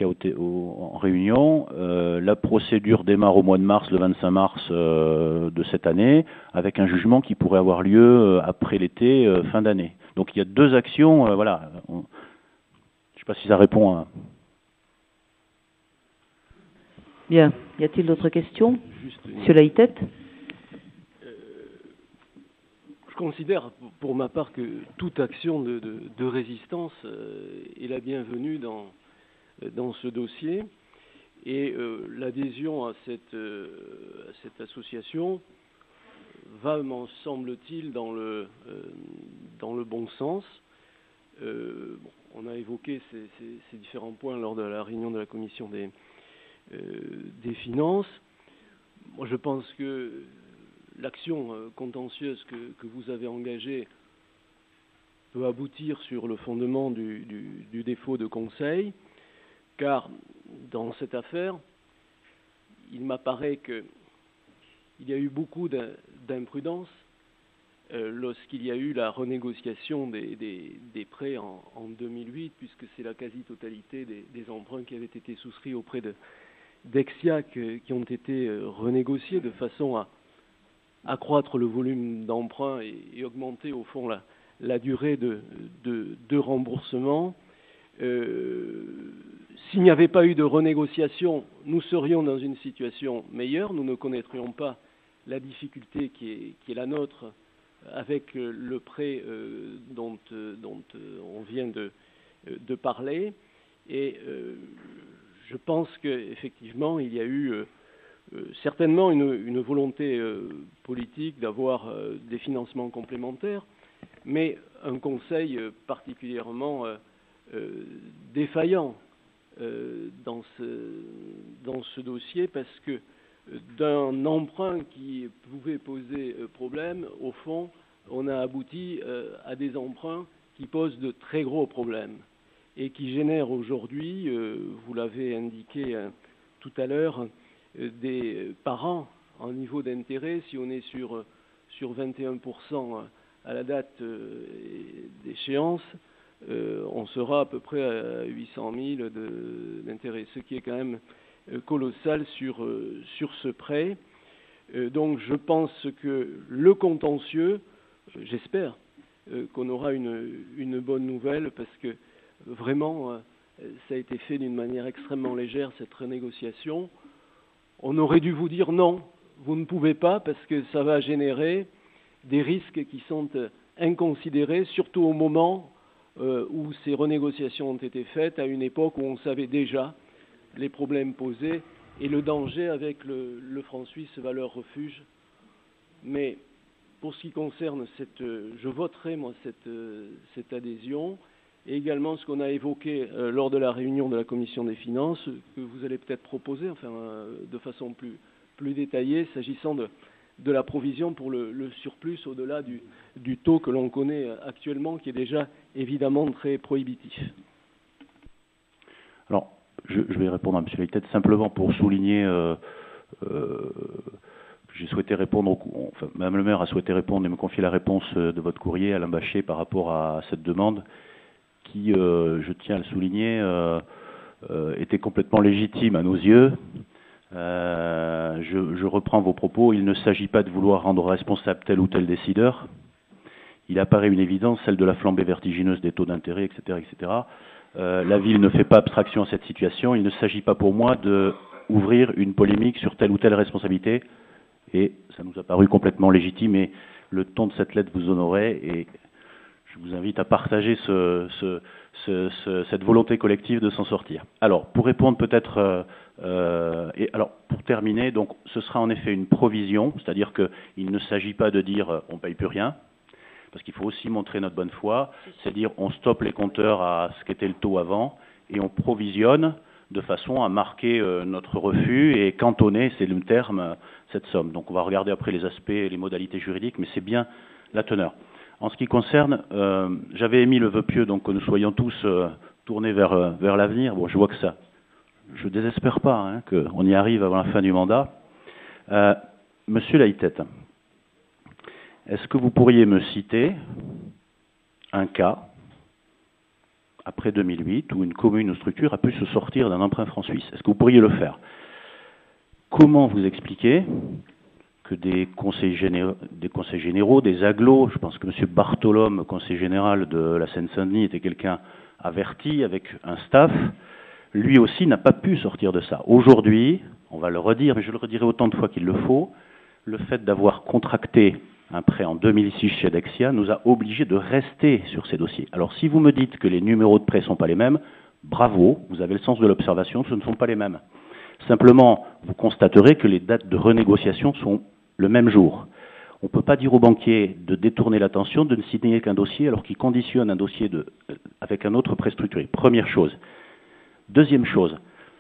Speaker 4: en réunion. Euh, la procédure démarre au mois de mars, le vingt-cinq mars euh, de cette année, avec un jugement qui pourrait avoir lieu euh, après l'été, euh, fin d'année. Donc il y a deux actions. Euh, voilà. On, je ne sais pas si ça répond à.
Speaker 2: Bien. Y a-t-il d'autres questions, Monsieur Laïtet?
Speaker 3: Je considère pour ma part que toute action de, de, de résistance euh, est la bienvenue dans, dans ce dossier et euh, l'adhésion à cette, euh, à cette association va, m'en semble-t-il, dans le, euh, dans le bon sens. Euh, bon, on a évoqué ces, ces, ces différents points lors de la réunion de la commission des, euh, des finances. Moi, je pense que l'action contentieuse que, que vous avez engagée peut aboutir sur le fondement du, du, du défaut de conseil, car dans cette affaire, il m'apparaît qu'il y a eu beaucoup d'imprudence euh, lorsqu'il y a eu la renégociation des, des, des prêts en, en deux mille huit, puisque c'est la quasi-totalité des, des emprunts qui avaient été souscrits auprès de d'Exia qui ont été renégociés de façon à accroître le volume d'emprunt et, et augmenter au fond la, la durée de, de, de remboursement. Euh, s'il n'y avait pas eu de renégociation, nous serions dans une situation meilleure, nous ne connaîtrions pas la difficulté qui est, qui est la nôtre avec le prêt euh, dont, dont on vient de, de parler. Et euh, je pense qu'effectivement, il y a eu euh, Euh, certainement une, une volonté euh, politique d'avoir euh, des financements complémentaires, mais un conseil euh, particulièrement euh, euh, défaillant euh, dans, ce, dans ce dossier, parce que euh, d'un emprunt qui pouvait poser euh, problème, au fond, on a abouti euh, à des emprunts qui posent de très gros problèmes et qui génèrent aujourd'hui, euh, vous l'avez indiqué euh, tout à l'heure, des parents en niveau d'intérêt. Si on est sur, sur vingt et un pour cent à la date d'échéance, euh, on sera à peu près à huit cent mille d'intérêt, ce qui est quand même colossal sur, sur ce prêt. Euh, donc je pense que le contentieux, j'espère euh, qu'on aura une, une bonne nouvelle, parce que vraiment, euh, ça a été fait d'une manière extrêmement légère, cette renégociation. On aurait dû vous dire non,
Speaker 7: vous ne pouvez pas parce que ça va générer des risques qui sont inconsidérés, surtout au moment euh, où ces renégociations ont été faites, à une époque où on savait déjà les problèmes posés et le danger avec le, le franc suisse valeur refuge. Mais pour ce qui concerne cette, je voterai moi cette, cette adhésion, et également ce qu'on a évoqué euh, lors de la réunion de la Commission des finances, que vous allez peut-être proposer, enfin euh, de façon plus, plus détaillée, s'agissant de, de la provision pour le, le surplus au-delà du, du taux que l'on connaît actuellement, qui est déjà évidemment très prohibitif.
Speaker 4: Alors, je, je vais répondre à M. Leithet simplement pour souligner. Euh, euh, J'ai souhaité répondre, au, enfin, Mme le maire a souhaité répondre et me confier la réponse de votre courrier, Alain Bachet, par rapport à cette demande qui, euh, je tiens à le souligner, euh, euh, était complètement légitime à nos yeux. Euh, je, je reprends vos propos. Il ne s'agit pas de vouloir rendre responsable tel ou tel décideur. Il apparaît une évidence, celle de la flambée vertigineuse des taux d'intérêt, et cetera, et cetera. Euh, la ville ne fait pas abstraction à cette situation. Il ne s'agit pas pour moi d'ouvrir une polémique sur telle ou telle responsabilité. Et ça nous a paru complètement légitime et le ton de cette lettre vous honorait et je vous invite à partager ce, ce, ce, ce, cette volonté collective de s'en sortir. Alors, pour répondre peut-être, euh, euh, et alors pour terminer, donc ce sera en effet une provision, c'est-à-dire qu'il ne s'agit pas de dire euh, on ne paye plus rien, parce qu'il faut aussi montrer notre bonne foi, c'est-à-dire on stoppe les compteurs à ce qu'était le taux avant et on provisionne de façon à marquer euh, notre refus et cantonner, c'est le terme, euh, cette somme. Donc on va regarder après les aspects et les modalités juridiques, mais c'est bien la teneur. En ce qui concerne, euh, j'avais émis le vœu pieux donc que nous soyons tous euh, tournés vers, euh, vers l'avenir. Bon, je vois que ça, je désespère pas hein, qu'on y arrive avant la fin du mandat. Euh, Monsieur Leithet, est-ce que vous pourriez me citer un cas après deux mille huit, où une commune ou structure a pu se sortir d'un emprunt franc suisse? Est-ce que vous pourriez le faire? Comment vous expliquez que des conseils généraux, des conseils généraux, des agglos, je pense que M. Bartholome, conseiller général de la Seine-Saint-Denis, était quelqu'un averti avec un staff, lui aussi n'a pas pu sortir de ça. Aujourd'hui, on va le redire, mais je le redirai autant de fois qu'il le faut, le fait d'avoir contracté un prêt en deux mille six chez Dexia nous a obligés de rester sur ces dossiers. Alors si vous me dites que les numéros de prêt ne sont pas les mêmes, bravo, vous avez le sens de l'observation, ce ne sont pas les mêmes. Simplement, vous constaterez que les dates de renégociation sont le même jour. On ne peut pas dire aux banquiers de détourner l'attention, de ne signer qu'un dossier alors qu'ils conditionnent un dossier de, avec un autre prêt structuré. Première chose. Deuxième chose,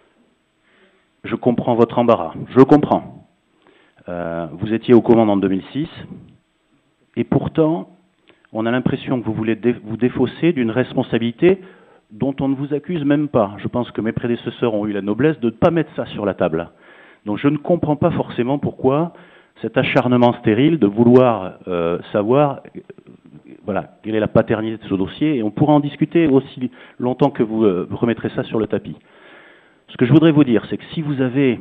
Speaker 4: je comprends votre embarras. Je le comprends. Euh, vous étiez aux commandes en deux mille six. Et pourtant, on a l'impression que vous voulez dé- vous défausser d'une responsabilité dont on ne vous accuse même pas. Je pense que mes prédécesseurs ont eu la noblesse de ne pas mettre ça sur la table. Donc je ne comprends pas forcément pourquoi cet acharnement stérile de vouloir euh, savoir euh, voilà, quelle est la paternité de ce dossier. Et on pourra en discuter aussi longtemps que vous euh, remettrez ça sur le tapis. Ce que je voudrais vous dire, c'est que si vous avez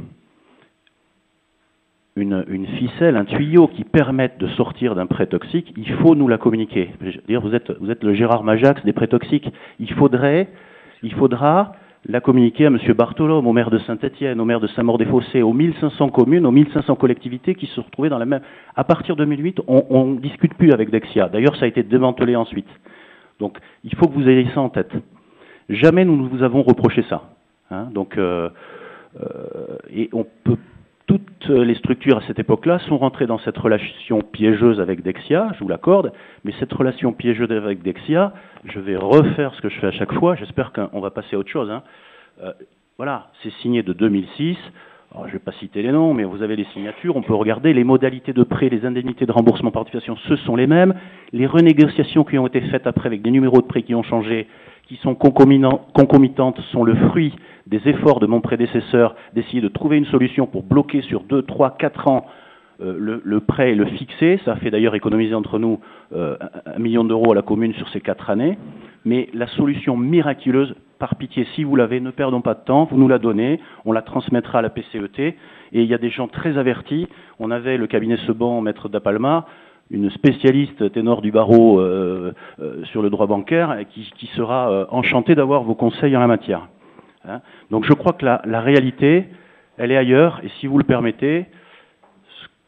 Speaker 4: Une, une ficelle, un tuyau qui permette de sortir d'un prêt toxique, il faut nous la communiquer. Je veux dire, vous êtes, vous êtes le Gérard Majax des prêts toxiques. Il faudrait, il faudra la communiquer à M. Bartholome, au maire de Saint-Étienne, au maire de Saint-Maur-des-Fossés, aux mille cinq cents communes, aux mille cinq cents collectivités qui se retrouvaient dans la même. À partir de deux mille huit, on ne discute plus avec Dexia. D'ailleurs, ça a été démantelé ensuite. Donc, il faut que vous ayez ça en tête. Jamais nous vous avons reproché ça. Hein, donc, euh, euh, et on peut. Toutes les structures à cette époque-là sont rentrées dans cette relation piégeuse avec Dexia, je vous l'accorde, mais cette relation piégeuse avec Dexia, je vais refaire ce que je fais à chaque fois, j'espère qu'on va passer à autre chose. Hein. Euh, voilà, c'est signé de deux mille six, alors, je ne vais pas citer les noms, mais vous avez les signatures, on peut regarder les modalités de prêt, les indemnités de remboursement par participation, ce sont les mêmes, les renégociations qui ont été faites après avec des numéros de prêt qui ont changé, qui sont concomitantes, sont le fruit des efforts de mon prédécesseur d'essayer de trouver une solution pour bloquer sur deux, trois, quatre ans euh, le, le prêt et le fixer. Ça a fait d'ailleurs économiser entre nous euh, un million d'euros à la commune sur ces quatre années. Mais la solution miraculeuse, par pitié, si vous l'avez, ne perdons pas de temps, vous nous la donnez, on la transmettra à la P C E T. Et il y a des gens très avertis. On avait le cabinet Seban, maître Dapalma, une spécialiste ténor du barreau euh, euh, sur le droit bancaire, qui, qui sera euh, enchantée d'avoir vos conseils en la matière. Hein. Donc je crois que la, la réalité, elle est ailleurs, et si vous le permettez, ce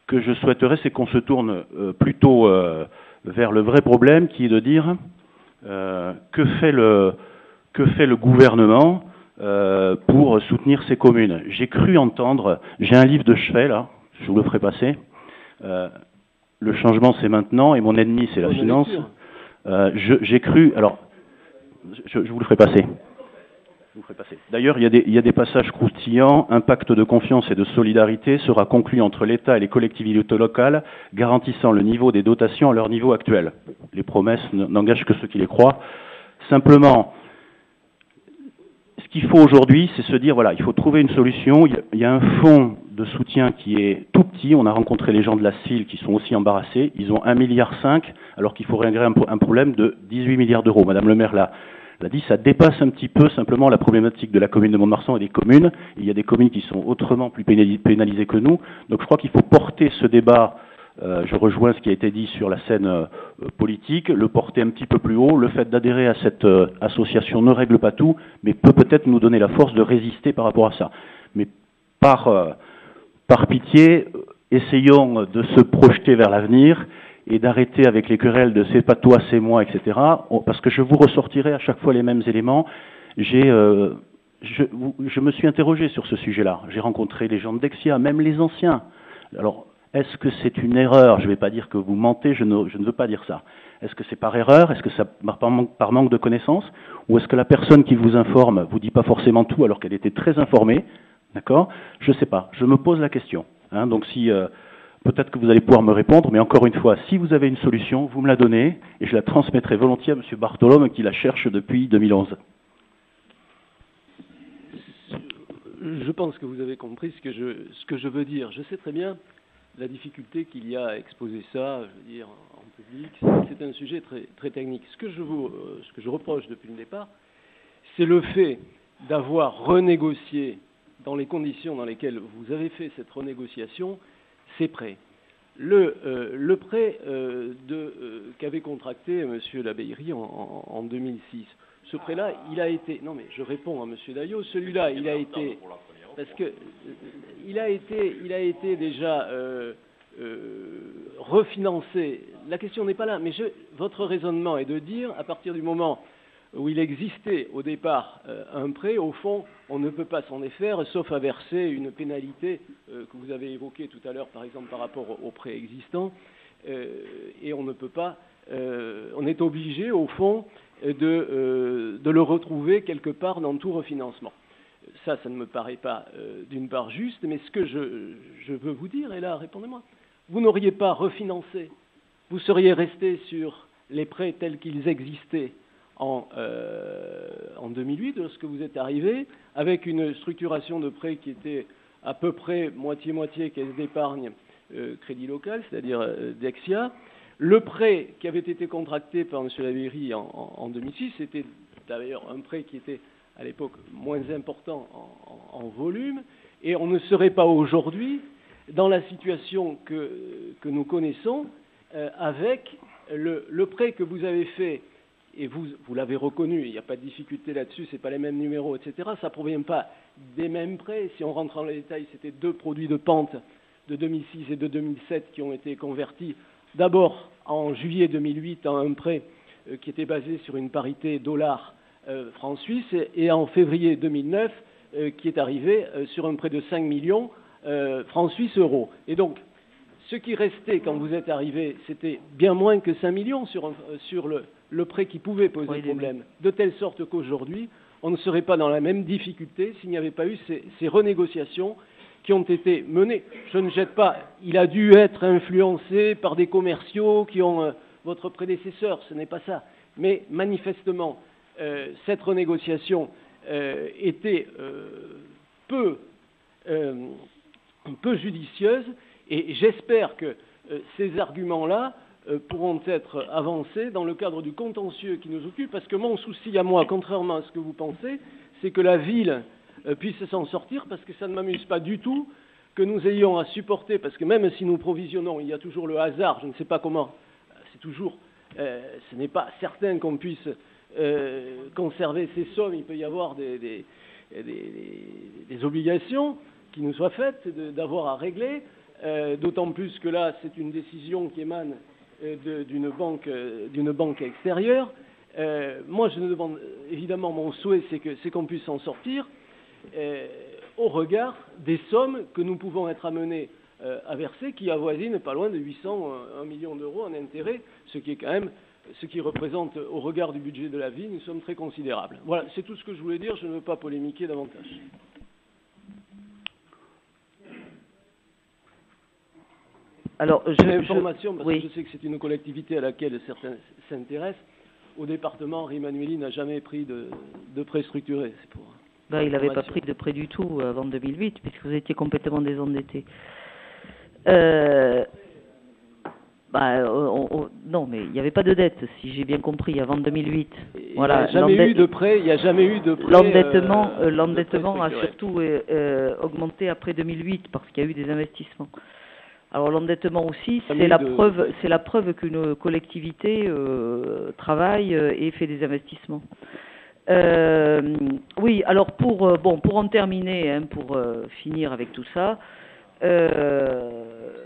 Speaker 4: que je souhaiterais, c'est qu'on se tourne euh, plutôt euh, vers le vrai problème, qui est de dire euh, que fait le, que fait le gouvernement euh, pour soutenir ces communes. J'ai cru entendre, j'ai un livre de chevet là, je vous le ferai passer. Euh, le changement, c'est maintenant, et mon ennemi, c'est la finance. Euh, je, j'ai cru, alors, je, je vous le ferai passer. Je vous ferai passer. D'ailleurs, il y a des, il y a des passages croustillants. Un pacte de confiance et de solidarité sera conclu entre l'État et les collectivités locales, garantissant le niveau des dotations à leur niveau actuel. Les promesses n'engagent que ceux qui les croient. Simplement, ce qu'il faut aujourd'hui, c'est se dire, voilà, il faut trouver une solution. Il y a, il y a un fonds de soutien qui est tout petit. On a rencontré les gens de la S I L qui sont aussi embarrassés. Ils ont un virgule cinq milliard, alors qu'il faut régler un, un problème de dix-huit milliards d'euros. Madame le maire l'a, l'a dit, ça dépasse un petit peu simplement la problématique de la commune de Mont-de-Marsan et des communes. Il y a des communes qui sont autrement plus pénalisées que nous. Donc je crois qu'il faut porter ce débat, euh, je rejoins ce qui a été dit sur la scène euh, politique, le porter un petit peu plus haut. Le fait d'adhérer à cette euh, association ne règle pas tout, mais peut peut-être nous donner la force de résister par rapport à ça. Mais par... Euh, Par pitié, essayons de se projeter vers l'avenir et d'arrêter avec les querelles de c'est pas toi, c'est moi, et cetera. Parce que je vous ressortirai à chaque fois les mêmes éléments. J'ai, euh, je, je me suis interrogé sur ce sujet-là. J'ai rencontré les gens de Dexia, même les anciens. Alors, est-ce que c'est une erreur? Je ne vais pas dire que vous mentez, je ne, je ne veux pas dire ça. Est-ce que c'est par erreur? Est-ce que c'est par manque, par manque de connaissances? Ou est-ce que la personne qui vous informe vous dit pas forcément tout alors qu'elle était très informée? D'accord? Je ne sais pas. Je me pose la question. Hein, donc si euh, peut-être que vous allez pouvoir me répondre, mais encore une fois, si vous avez une solution, vous me la donnez et je la transmettrai volontiers à M. Bartholome qui la cherche depuis deux mille onze.
Speaker 7: Je pense que vous avez compris ce que je, ce que je veux dire. Je sais très bien la difficulté qu'il y a à exposer ça, je veux dire, en public. C'est un sujet très, très technique. Ce que je vous, euh, ce que je reproche depuis le départ, c'est le fait d'avoir renégocié dans les conditions dans lesquelles vous avez fait cette renégociation, ces prêts. Le, euh, le prêt euh, de, euh, qu'avait contracté M. Labeyrie en, en, en deux mille six, ce prêt-là, il a été... Non mais je réponds à M. Daillot, celui-là, il a été... Parce que euh, il a été, il a été déjà euh, euh, refinancé. La question n'est pas là, mais je, votre raisonnement est de dire, à partir du moment où il existait au départ euh, un prêt, au fond, on ne peut pas s'en défaire, sauf à verser une pénalité euh, que vous avez évoquée tout à l'heure, par exemple, par rapport au, au prêt existant, euh, et on ne peut pas, euh, on est obligé, au fond, de, euh, de le retrouver quelque part dans tout refinancement. Ça, ça ne me paraît pas, euh, d'une part, juste, mais ce que je, je veux vous dire, et là, répondez-moi, vous n'auriez pas refinancé, vous seriez resté sur les prêts tels qu'ils existaient En, euh, en deux mille huit, lorsque vous êtes arrivé, avec une structuration de prêt qui était à peu près moitié-moitié caisse d'épargne, euh, crédit local, c'est-à-dire euh, Dexia. Le prêt qui avait été contracté par M. Labeyrie en, en, en deux mille six, c'était d'ailleurs un prêt qui était à l'époque moins important en, en, en volume, et on ne serait pas aujourd'hui dans la situation que, que nous connaissons euh, avec le, le prêt que vous avez fait. Et vous, vous l'avez reconnu, il n'y a pas de difficulté là-dessus, ce n'est pas les mêmes numéros, et cetera. Ça ne provient pas des mêmes prêts. Si on rentre dans les détails, c'était deux produits de pente de deux mille six et de deux mille sept qui ont été convertis d'abord en juillet deux mille huit en un prêt euh, qui était basé sur une parité dollar-franc euh, suisse et en février deux mille neuf euh, qui est arrivé euh, sur un prêt de cinq millions euh, francs suisses euros. Et donc, ce qui restait quand vous êtes arrivé, c'était bien moins que cinq millions sur, euh, sur le... le prêt qui pouvait poser oui, problème, de telle sorte qu'aujourd'hui, on ne serait pas dans la même difficulté s'il n'y avait pas eu ces, ces renégociations qui ont été menées. Je ne jette pas, il a dû être influencé par des commerciaux qui ont euh, votre prédécesseur, ce n'est pas ça. Mais manifestement, euh, cette renégociation euh, était euh, peu, euh, peu judicieuse et j'espère que euh, ces arguments-là pourront être avancés dans le cadre du contentieux qui nous occupe, parce que mon souci à moi, contrairement à ce que vous pensez, c'est que la ville puisse s'en sortir, parce que ça ne m'amuse pas du tout que nous ayons à supporter, parce que même si nous provisionnons, il y a toujours le hasard, je ne sais pas comment, c'est toujours, euh, ce n'est pas certain qu'on puisse euh, conserver ces sommes, il peut y avoir des, des, des, des, des obligations qui nous soient faites, de, d'avoir à régler. euh, d'autant plus que là, c'est une décision qui émane euh, de, d'une banque, euh, d'une banque extérieure. Euh, moi, je ne demande, évidemment, mon souhait, c'est, que, c'est qu'on puisse en sortir euh, au regard des sommes que nous pouvons être amenés euh, à verser, qui avoisinent pas loin de huit cents, un million d'euros en intérêt, ce qui est quand même, ce qui représente, au regard du budget de la vie, une somme très considérable. Voilà, c'est tout ce que je voulais dire, je ne veux pas polémiquer davantage.
Speaker 2: Alors, je,
Speaker 7: L'information, parce
Speaker 2: oui.
Speaker 7: que je sais que c'est une collectivité à laquelle certains s'intéressent, au département, Rimanueli n'a jamais pris de, de prêt structuré. C'est pour
Speaker 2: ben, il n'avait pas pris de prêt du tout avant deux mille huit, puisque vous étiez complètement désendetté. Euh, bah, on, on, non, mais il n'y avait pas de dette, si j'ai bien compris, avant deux mille huit.
Speaker 7: Il
Speaker 2: voilà,
Speaker 7: n'y a jamais eu de prêt. Il n'y a jamais eu de prêt.
Speaker 2: L'endettement,
Speaker 7: euh,
Speaker 2: euh, l'endettement a
Speaker 7: structuré.
Speaker 2: surtout euh, augmenté après deux mille huit parce qu'il y a eu des investissements. Alors l'endettement aussi, c'est la
Speaker 7: de...
Speaker 2: preuve, c'est la preuve qu'une collectivité euh, travaille euh, et fait des investissements. Euh, oui, alors pour euh, bon, pour en terminer, hein, pour euh, finir avec tout ça, euh,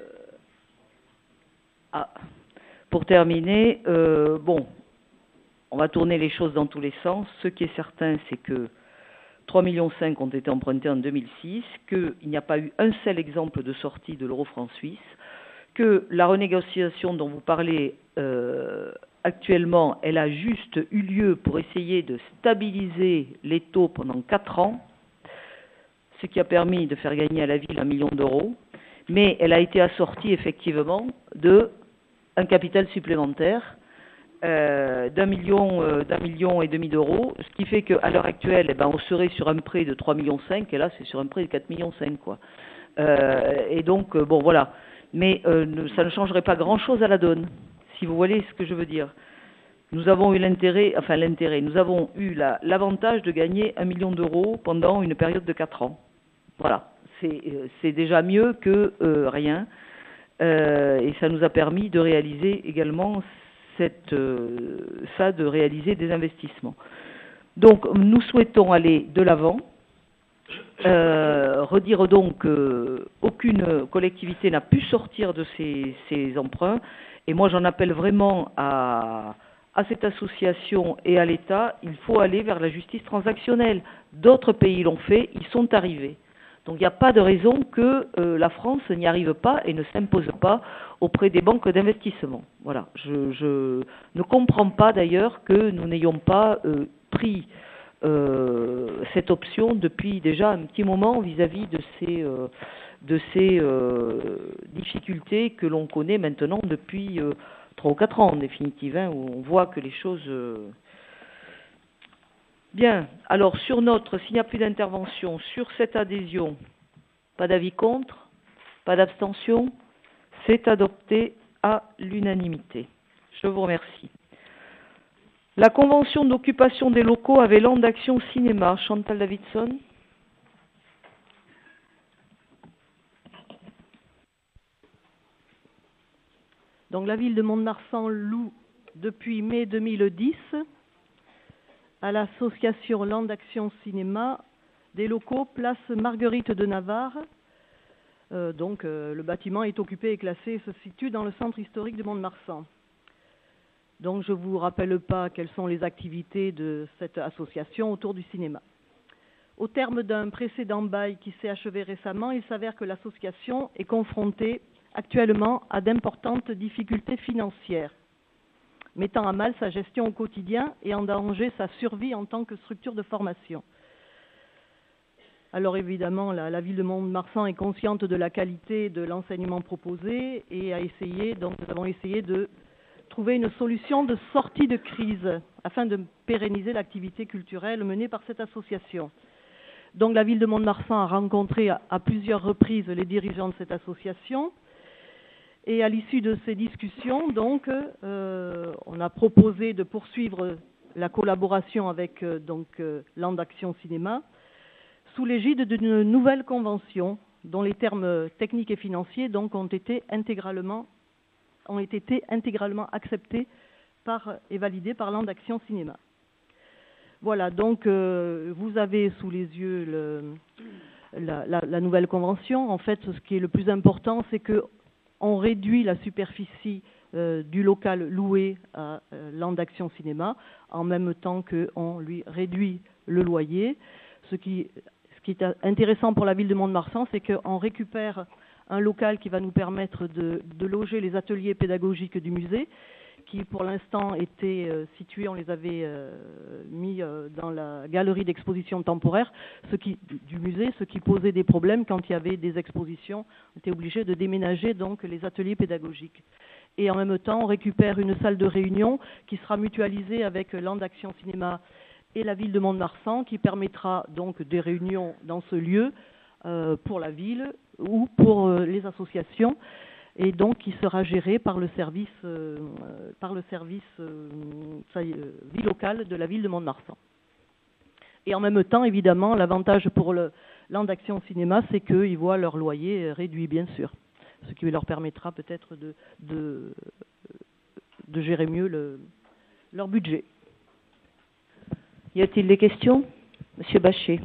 Speaker 2: ah, pour terminer, euh, bon, on va tourner les choses dans tous les sens. Ce qui est certain, c'est que trois virgule cinq millions ont été empruntés en deux mille six, qu'il n'y a pas eu un seul exemple de sortie de l'euro-franc suisse, que la renégociation dont vous parlez euh, actuellement, elle a juste eu lieu pour essayer de stabiliser les taux pendant quatre ans, ce qui a permis de faire gagner à la ville un million d'euros, mais elle a été assortie effectivement d'un capital supplémentaire Euh, d'un million, euh, d'un million et demi d'euros, ce qui fait qu'à l'heure actuelle, eh ben, on serait sur un prêt de trois virgule cinq millions, et là, c'est sur un prêt de quatre virgule cinq millions, quoi. Euh, et donc, euh, bon, voilà. Mais euh, ne, ça ne changerait pas grand-chose à la donne, si vous voyez ce que je veux dire. Nous avons eu l'intérêt, enfin l'intérêt, nous avons eu la, l'avantage de gagner un million d'euros pendant une période de quatre ans. Voilà. C'est, euh, c'est déjà mieux que euh, rien. Euh, et ça nous a permis de réaliser également Cette, euh, ça, de réaliser des investissements. Donc, nous souhaitons aller de l'avant, euh, redire donc qu'aucune collectivité n'a pu sortir de ces, ces emprunts, et moi j'en appelle vraiment à, à cette association et à l'État, il faut aller vers la justice transactionnelle. D'autres pays l'ont fait, ils sont arrivés. Donc il n'y a pas de raison que euh, la France n'y arrive pas et ne s'impose pas auprès des banques d'investissement. Voilà. Je, je ne comprends pas d'ailleurs que nous n'ayons pas euh, pris euh, cette option depuis déjà un petit moment vis-à-vis de ces, euh, de ces euh, difficultés que l'on connaît maintenant depuis euh, trois ou quatre ans en définitive, hein, où on voit que les choses... Euh, Bien, alors sur notre, s'il n'y a plus d'intervention, sur cette adhésion, pas d'avis contre, pas d'abstention, c'est adopté à l'unanimité. Je vous remercie. La convention d'occupation des locaux avec Land d'Action Cinéma, Chantal Davidson.
Speaker 5: Donc la ville de Mont-de-Marsan loue depuis mai deux mille dix à l'association Land d'Action Cinéma des locaux place Marguerite de Navarre. Euh, donc euh, le bâtiment est occupé et classé et se situe dans le centre historique de Mont-de-Marsan. Donc je ne vous rappelle pas quelles sont les activités de cette association autour du cinéma. Au terme d'un précédent bail qui s'est achevé récemment, il s'avère que l'association est confrontée actuellement à d'importantes difficultés financières, mettant à mal sa gestion au quotidien et en danger sa survie en tant que structure de formation. Alors évidemment, la, la ville de Mont-de-Marsan est consciente de la qualité de l'enseignement proposé et a essayé, donc nous avons essayé de trouver une solution de sortie de crise afin de pérenniser l'activité culturelle menée par cette association. Donc la ville de Mont-de-Marsan a rencontré à, à plusieurs reprises les dirigeants de cette association. Et à l'issue de ces discussions, donc, euh, on a proposé de poursuivre la collaboration avec euh, donc, euh, Land d'Action Cinéma sous l'égide d'une nouvelle convention dont les termes techniques et financiers donc, ont, été intégralement, ont été intégralement acceptés par, et validés par Land d'Action Cinéma. Voilà, donc euh, vous avez sous les yeux le, la, la, la nouvelle convention. En fait, ce qui est le plus important, c'est qu'on réduit la superficie euh, du local loué à euh, Land Action Cinéma en même temps qu'on lui réduit le loyer. Ce qui, ce qui est intéressant pour la ville de Mont-de-Marsan, c'est qu'on récupère un local qui va nous permettre de, de loger les ateliers pédagogiques du musée, qui pour l'instant étaient euh, situés, on les avait euh, mis euh, dans la galerie d'exposition temporaire ce qui, du musée, ce qui posait des problèmes quand il y avait des expositions. On était obligé de déménager donc les ateliers pédagogiques. Et en même temps, on récupère une salle de réunion qui sera mutualisée avec Land Action Cinéma et la ville de Mont-de-Marsan, qui permettra donc des réunions dans ce lieu euh, pour la ville ou pour euh, les associations, et donc qui sera géré par le service, euh, par le service euh, vie locale de la ville de Mont-de-Marsan. Et en même temps, évidemment, l'avantage pour le Land Action Cinéma, c'est qu'ils voient leur loyer réduit, bien sûr, ce qui leur permettra peut-être de, de, de gérer mieux le, leur budget.
Speaker 2: Y a-t-il des questions? Monsieur Bachet.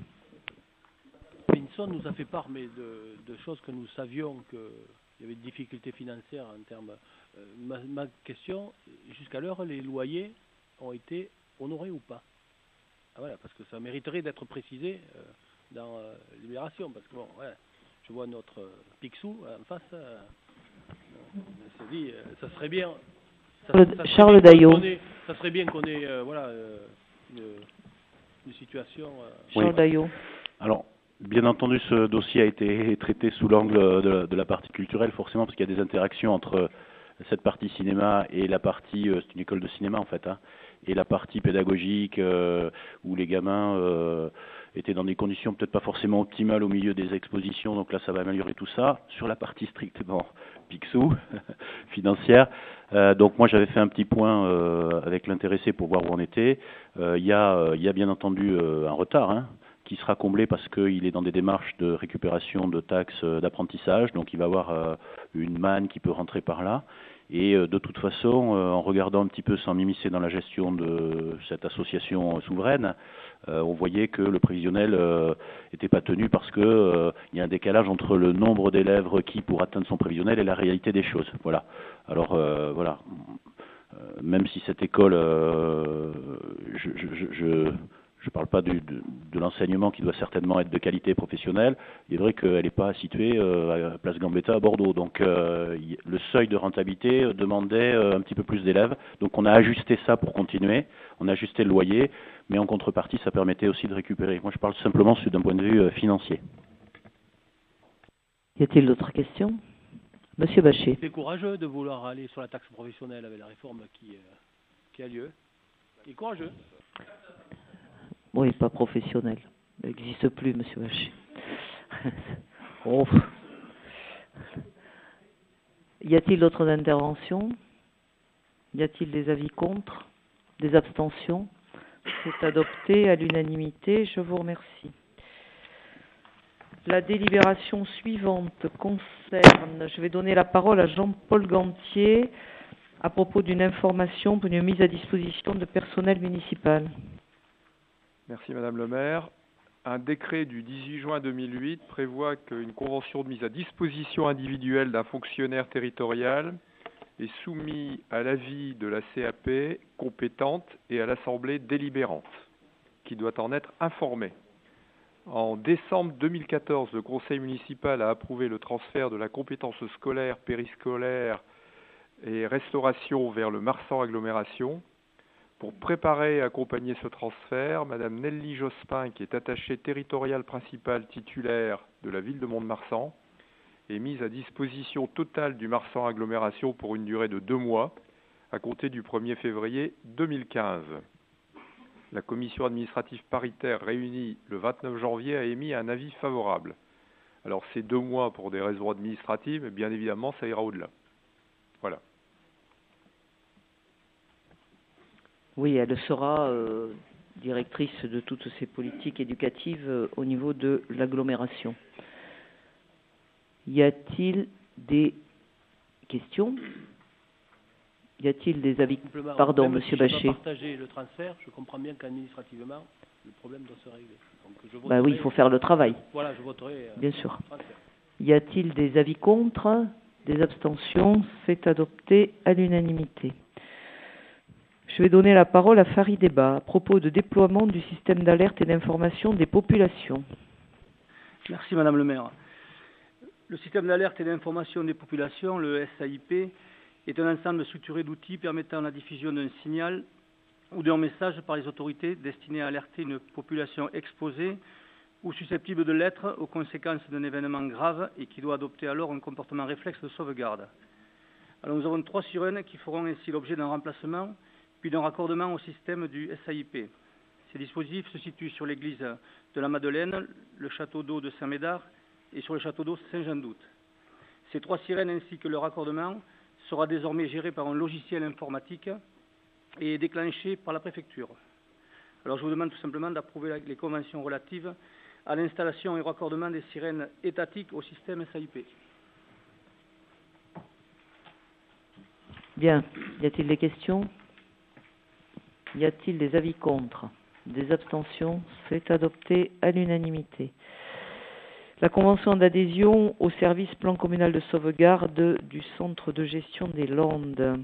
Speaker 3: Vinson nous a fait part mais de, de choses que nous savions qu'il y avait des difficultés financières en termes. Euh, ma, ma question, jusqu'à l'heure, les loyers ont été honorés ou pas? Ah, voilà, parce que ça mériterait d'être précisé euh, dans euh, Libération, parce que bon, ouais, je vois notre euh, Picsou en face. Euh, on s'est dit, euh, ça serait bien. Ça, ça serait
Speaker 2: Charles
Speaker 3: bien
Speaker 2: Daillot.
Speaker 3: Ça serait bien qu'on ait, euh, voilà. Euh, Une, une situation. Euh...
Speaker 2: Charles
Speaker 4: Oui.
Speaker 2: Daillot.
Speaker 4: Alors, bien entendu, ce dossier a été traité sous l'angle de la, de la partie culturelle, forcément, parce qu'il y a des interactions entre cette partie cinéma et la partie, euh, c'est une école de cinéma en fait, hein, et la partie pédagogique euh, où les gamins euh, étaient dans des conditions peut-être pas forcément optimales au milieu des expositions. Donc là, ça va améliorer tout ça. Sur la partie strictement Picsou, financière. Euh, donc moi j'avais fait un petit point euh, avec l'intéressé pour voir où on était. Il euh, y, euh, y a bien entendu euh, un retard hein, qui sera comblé parce qu'il est dans des démarches de récupération de taxes euh, d'apprentissage, donc il va y avoir euh, une manne qui peut rentrer par là. Et euh, de toute façon, euh, en regardant un petit peu sans m'immiscer dans la gestion de cette association souveraine, euh, on voyait que le prévisionnel n'était euh, pas tenu parce que euh, il y a un décalage entre le nombre d'élèves requis pour atteindre son prévisionnel et la réalité des choses. Voilà. Alors euh, voilà, euh, même si cette école, euh, je je je je parle pas du, de, de l'enseignement qui doit certainement être de qualité professionnelle. Il est vrai qu'elle n'est pas située euh, à Place Gambetta à Bordeaux, donc euh, le seuil de rentabilité demandait euh, un petit peu plus d'élèves. Donc on a ajusté ça pour continuer, on a ajusté le loyer, mais en contrepartie ça permettait aussi de récupérer. Moi je parle simplement d'un point de vue euh, financier.
Speaker 2: Y a-t-il d'autres questions? Monsieur Bachet.
Speaker 3: C'est courageux de vouloir aller sur la taxe professionnelle avec la réforme qui, euh, qui a lieu. Il est courageux.
Speaker 2: Oui, pas professionnel. Il n'existe plus, monsieur Bachet. Oh. Y a-t-il d'autres interventions? Y a-t-il des avis contre? Des abstentions? C'est adopté à l'unanimité. Je vous remercie. La délibération suivante concerne, je vais donner la parole à Jean-Paul Gantier à propos d'une information pour une mise à disposition de personnel municipal.
Speaker 1: Merci Madame le maire. Un décret du dix-huit juin deux mille huit prévoit qu'une convention de mise à disposition individuelle d'un fonctionnaire territorial est soumise à l'avis de la C A P compétente et à l'Assemblée délibérante, qui doit en être informée. En décembre deux mille quatorze, le Conseil municipal a approuvé le transfert de la compétence scolaire, périscolaire et restauration vers le Marsan Agglomération. Pour préparer et accompagner ce transfert, Madame Nelly Jospin, qui est attachée territoriale principale titulaire de la ville de Mont-de-Marsan, est mise à disposition totale du Marsan Agglomération pour une durée de deux mois, à compter du premier février deux mille quinze. La commission administrative paritaire réunie le vingt-neuf janvier a émis un avis favorable. Alors c'est deux mois pour des raisons administratives, mais bien évidemment ça ira au-delà. Voilà.
Speaker 2: Oui, elle sera euh, directrice de toutes ces politiques éducatives euh, au niveau de l'agglomération. Y a-t-il des questions? Y a-t-il des avis?
Speaker 3: Simplement,
Speaker 2: Pardon,
Speaker 3: même
Speaker 2: Monsieur
Speaker 3: si je
Speaker 2: Bachet.
Speaker 3: dois partager le transfert, je comprends bien qu'administrativement, le problème doit se régler. Donc, je voterai,
Speaker 2: Bah oui, il faut faire le travail.
Speaker 3: Voilà, je voterai. Euh,
Speaker 2: Bien sûr.
Speaker 3: transfert.
Speaker 2: Y a-t-il des avis contre? Des abstentions? C'est adopté à l'unanimité. Je vais donner la parole à Farid Eba à propos de déploiement du système d'alerte et d'information des populations.
Speaker 8: Merci Madame le maire. Le système d'alerte et d'information des populations, le S A I P, est un ensemble structuré d'outils permettant la diffusion d'un signal ou d'un message par les autorités destiné à alerter une population exposée ou susceptible de l'être aux conséquences d'un événement grave et qui doit adopter alors un comportement réflexe de sauvegarde. Alors nous avons trois sirènes qui feront ainsi l'objet d'un remplacement puis d'un raccordement au système du S A I P. Ces dispositifs se situent sur l'église de la Madeleine, le château d'eau de Saint-Médard et sur le château d'eau Saint-Jean-d'Out. Ces trois sirènes ainsi que le raccordement sera désormais géré par un logiciel informatique et déclenché par la préfecture. Alors je vous demande tout simplement d'approuver les conventions relatives à l'installation et au raccordement des sirènes étatiques au système S A I P.
Speaker 2: Bien. Y a-t-il des questions? Y a-t-il des avis contre? Des abstentions? C'est adopté à l'unanimité. La convention d'adhésion au service plan communal de sauvegarde du centre de gestion des Landes.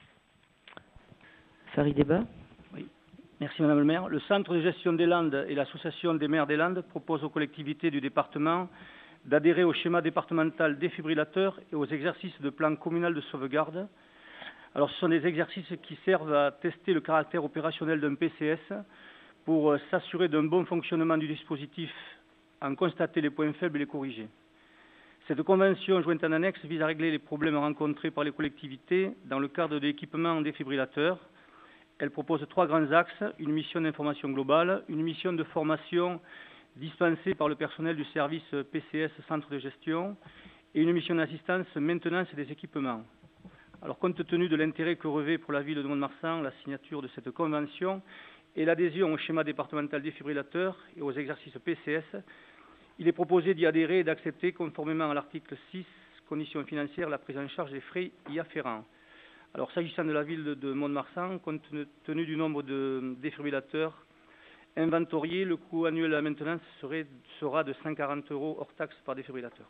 Speaker 2: Farid Eba.
Speaker 8: Oui. Merci Madame le maire. Le centre de gestion des Landes et l'association des maires des Landes proposent aux collectivités du département d'adhérer au schéma départemental défibrillateur et aux exercices de plan communal de sauvegarde. Alors, ce sont des exercices qui servent à tester le caractère opérationnel d'un P C S pour s'assurer d'un bon fonctionnement du dispositif, en constater les points faibles et les corriger. Cette convention jointe en annexe vise à régler les problèmes rencontrés par les collectivités dans le cadre de l'équipement en défibrillateur. Elle propose trois grands axes, une mission d'information globale, une mission de formation dispensée par le personnel du service P C S centre de gestion et une mission d'assistance maintenance des équipements. Alors, compte tenu de l'intérêt que revêt pour la ville de Mont-de-Marsan la signature de cette convention et l'adhésion au schéma départemental défibrillateur et aux exercices P C S, il est proposé d'y adhérer et d'accepter, conformément à l'article six, conditions financières, la prise en charge des frais y afférents. Alors, s'agissant de la ville de, de Mont-de-Marsan, compte tenu du nombre de défibrillateurs inventoriés, le coût annuel de la maintenance serait, sera de cent quarante euros hors taxe par défibrillateur.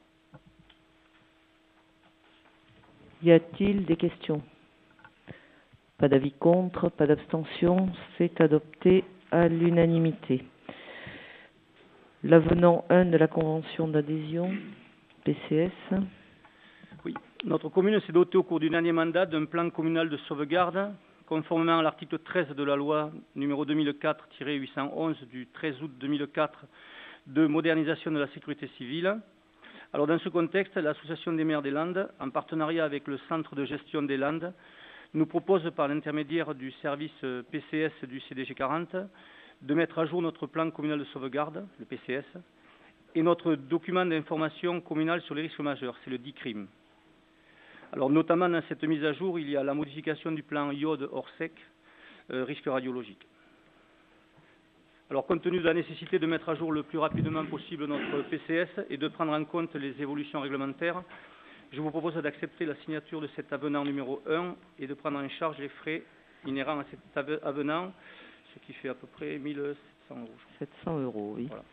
Speaker 2: Y a-t-il des questions? Pas d'avis contre, pas d'abstention, c'est adopté à l'unanimité. L'avenant un de la convention d'adhésion, P C S.
Speaker 8: Oui, notre commune s'est dotée au cours du dernier mandat d'un plan communal de sauvegarde, conformément à l'article treize de la loi numéro deux mille quatre tiret huit cent onze du treize août deux mille quatre de modernisation de la sécurité civile. Alors, dans ce contexte, l'Association des maires des Landes, en partenariat avec le Centre de gestion des Landes, nous propose, par l'intermédiaire du service P C S du C D G quarante, de mettre à jour notre plan communal de sauvegarde, le P C S, et notre document d'information communal sur les risques majeurs, c'est le D I C R I M. Alors, notamment dans cette mise à jour, il y a la modification du plan iode hors sec, euh, risque radiologique. Alors, compte tenu de la nécessité de mettre à jour le plus rapidement possible notre P C S et de prendre en compte les évolutions réglementaires, je vous propose d'accepter la signature de cet avenant numéro un et de prendre en charge les frais inhérents à cet avenant, ce qui fait à peu près mille sept cents euros.
Speaker 2: sept cents euros, oui.
Speaker 8: Voilà.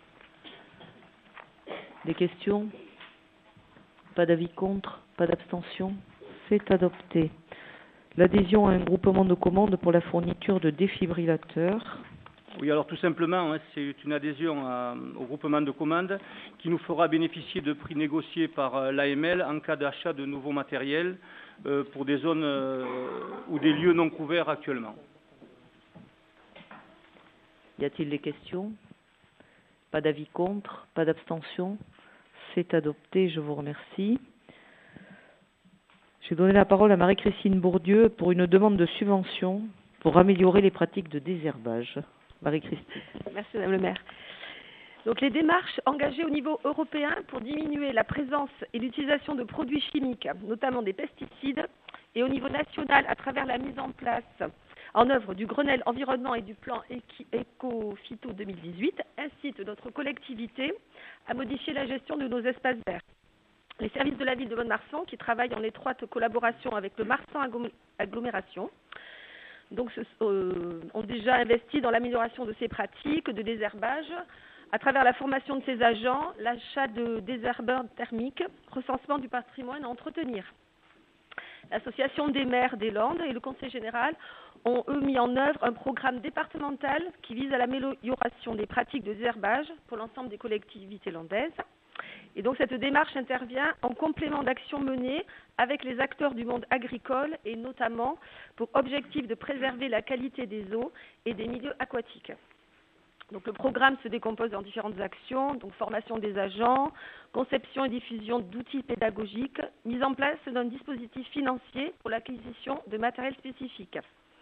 Speaker 2: Des questions? Pas d'avis contre, pas d'abstention, c'est adopté. L'adhésion à un groupement de commandes pour la fourniture de défibrillateurs.
Speaker 8: Oui, alors tout simplement, hein, c'est une adhésion à, au groupement de commandes qui nous fera bénéficier de prix négociés par euh, l'A M L en cas d'achat de nouveaux matériels euh, pour des zones euh, ou des lieux non couverts actuellement.
Speaker 2: Y a-t-il des questions? Pas d'avis contre, pas d'abstention, c'est adopté, je vous remercie. Je vais donner la parole à Marie-Christine Bourdieu pour une demande de subvention pour améliorer les pratiques de désherbage. Marie-Christine.
Speaker 5: Merci Madame le maire. Donc les démarches engagées au niveau européen pour diminuer la présence et l'utilisation de produits chimiques, notamment des pesticides, et au niveau national à travers la mise en place en œuvre du Grenelle environnement et du plan Éco-Phyto deux mille dix-huit, incitent notre collectivité à modifier la gestion de nos espaces verts.
Speaker 9: les services de la ville de Mont-de-Marsan qui travaillent en étroite collaboration avec le Marsan Agglomération. Donc, ce, euh, ont déjà investi dans l'amélioration de ces pratiques de désherbage à travers la formation de ces agents, l'achat de désherbeurs thermiques, recensement du patrimoine à entretenir. L'Association des maires des Landes et le Conseil général ont, eux, mis en œuvre un programme départemental qui vise à l'amélioration des pratiques de désherbage pour l'ensemble des collectivités landaises. Et donc, cette démarche intervient en complément d'actions menées avec les acteurs du monde agricole et notamment pour objectif de préserver la qualité des eaux et des milieux aquatiques. Donc, le programme se décompose en différentes actions, donc formation des agents, conception et diffusion d'outils pédagogiques, mise en place d'un dispositif financier pour l'acquisition de matériel spécifique.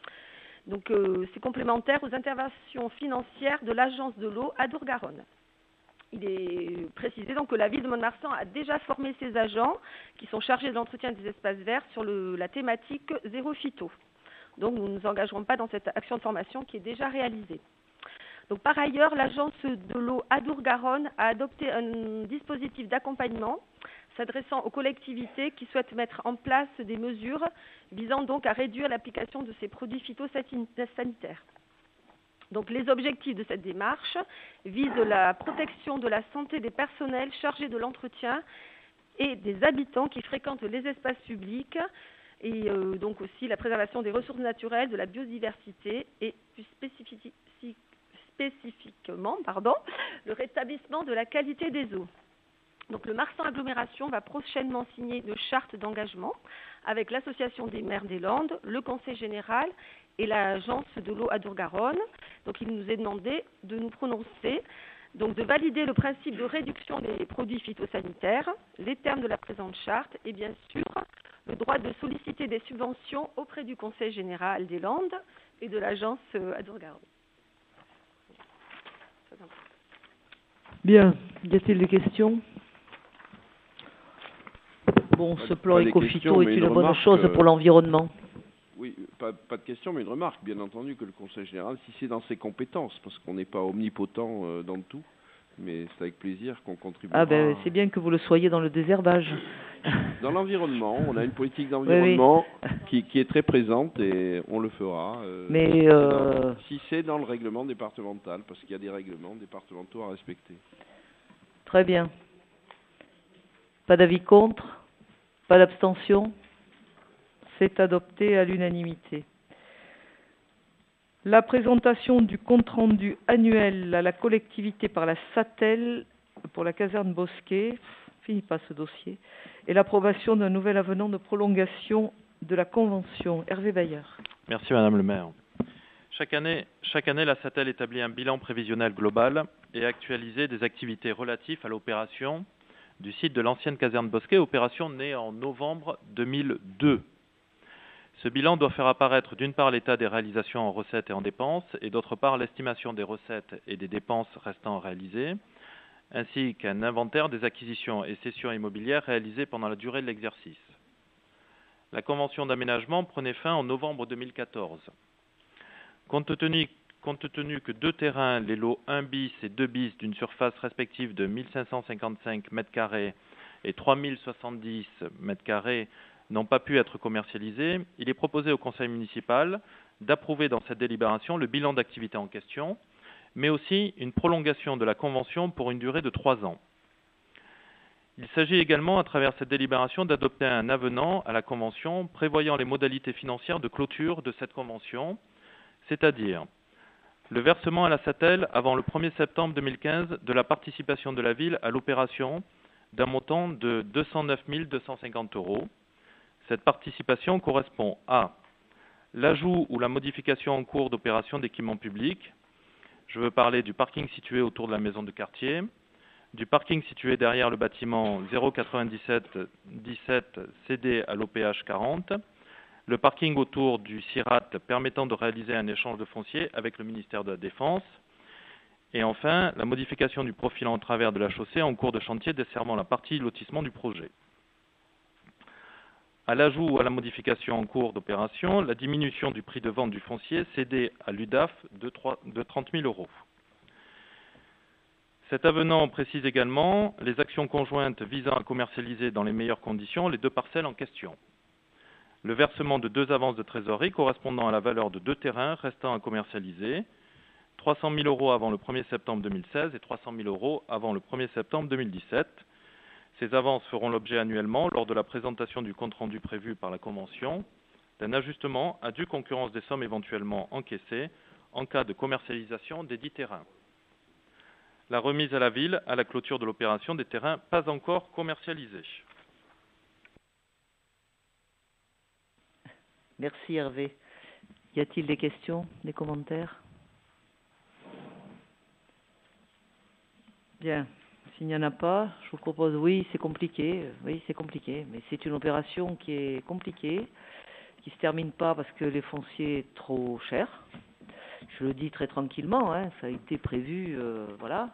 Speaker 9: Donc, euh, c'est complémentaire aux interventions financières de l'Agence de l'eau Adour-Garonne. Il est précisé donc que la ville de Mont-de-Marsan a déjà formé ses agents qui sont chargés de l'entretien des espaces verts sur le, la thématique zéro phyto. Donc, nous ne nous engagerons pas dans cette action de formation qui est déjà réalisée. Donc, par ailleurs, l'Agence de l'eau Adour-Garonne a adopté un dispositif d'accompagnement s'adressant aux collectivités qui souhaitent mettre en place des mesures visant donc à réduire l'application de ces produits phytosanitaires. Donc, les objectifs de cette démarche visent la protection de la santé des personnels chargés de l'entretien et des habitants qui fréquentent les espaces publics et euh, donc aussi la préservation des ressources naturelles, de la biodiversité et plus spécifiquement spécifiquement pardon, le rétablissement de la qualité des eaux. Donc, le Marsan Agglomération va prochainement signer une charte d'engagement avec l'Association des maires des Landes, le Conseil général et l'Agence de l'eau Adour-Garonne. Donc, il nous est demandé de nous prononcer, donc de valider le principe de réduction des produits phytosanitaires, les termes de la présente charte et bien sûr le droit de solliciter des subventions auprès du Conseil général des Landes et de l'Agence Adour-Garonne.
Speaker 2: Bien, y a-t-il des questions? Bon,
Speaker 6: pas,
Speaker 2: ce plan éco-phyto est une bonne
Speaker 6: remarque,
Speaker 2: chose pour l'environnement.
Speaker 6: Oui, pas, pas de question, mais une remarque, bien entendu, que le Conseil général, si c'est dans ses compétences, parce qu'on n'est pas omnipotent euh, dans tout, mais c'est avec plaisir qu'on contribue.
Speaker 2: Ah ben, c'est bien que vous le soyez dans le désherbage.
Speaker 6: Dans l'environnement, on a une politique d'environnement oui, oui. Qui, qui est très présente et on le fera. Euh,
Speaker 2: mais
Speaker 6: si
Speaker 2: euh...
Speaker 6: c'est dans, dans le règlement départemental, parce qu'il y a des règlements départementaux à respecter.
Speaker 2: Très bien. Pas d'avis contre? Pas d'abstention? C'est adopté à l'unanimité. La présentation du compte-rendu annuel à la collectivité par la SATEL pour la caserne Bosquet, finit pas ce dossier, et l'approbation d'un nouvel avenant de prolongation de la convention. Hervé Bayer.
Speaker 10: Merci Madame le maire. Chaque année, chaque année, la SATEL établit un bilan prévisionnel global et actualisé des activités relatives à l'opération du site de l'ancienne caserne Bosquet, opération née en novembre deux mille deux. Ce bilan doit faire apparaître d'une part l'état des réalisations en recettes et en dépenses et d'autre part l'estimation des recettes et des dépenses restant réalisées, ainsi qu'un inventaire des acquisitions et cessions immobilières réalisées pendant la durée de l'exercice. La convention d'aménagement prenait fin en novembre deux mille quatorze. Compte tenu, compte tenu que deux terrains, les lots un bis et deux bis d'une surface respective de mille cinq cent cinquante-cinq mètres carrés et trois mille soixante-dix mètres carrés, n'ont pas pu être commercialisés, il est proposé au conseil municipal d'approuver dans cette délibération le bilan d'activité en question, mais aussi une prolongation de la convention pour une durée de trois ans. Il s'agit également, à travers cette délibération, d'adopter un avenant à la convention prévoyant les modalités financières de clôture de cette convention, c'est-à-dire le versement à la SATEL avant le premier septembre deux mille quinze de la participation de la ville à l'opération d'un montant de deux cent neuf mille deux cent cinquante euros. Cette participation correspond à l'ajout ou la modification en cours d'opération d'équipement public. Je veux parler du parking situé autour de la maison de quartier, du parking situé derrière le bâtiment zéro quatre-vingt-dix-sept dix-sept C D à l'O P H quarante, le parking autour du C I R A T permettant de réaliser un échange de foncier avec le ministère de la Défense, et enfin la modification du profil en travers de la chaussée en cours de chantier desservant la partie lotissement du projet. À l'ajout ou à la modification en cours d'opération, la diminution du prix de vente du foncier cédé à l'U D A F de trente mille euros. Cet avenant précise également les actions conjointes visant à commercialiser dans les meilleures conditions les deux parcelles en question. Le versement de deux avances de trésorerie correspondant à la valeur de deux terrains restant à commercialiser, trois cent mille euros avant le premier septembre deux mille seize et trois cent mille euros avant le premier septembre deux mille dix-sept. Ces avances feront l'objet annuellement, lors de la présentation du compte-rendu prévu par la Convention, d'un ajustement à due concurrence des sommes éventuellement encaissées en cas de commercialisation des dix terrains. La remise à la ville à la clôture de l'opération des terrains pas encore commercialisés.
Speaker 2: Merci Hervé. Y a-t-il des questions, des commentaires? Bien. S'il n'y en a pas, je vous propose, oui, c'est compliqué, oui, c'est compliqué, mais c'est une opération qui est compliquée, qui ne se termine pas parce que les fonciers sont trop chers. Je le dis très tranquillement, hein, ça a été prévu, euh, voilà.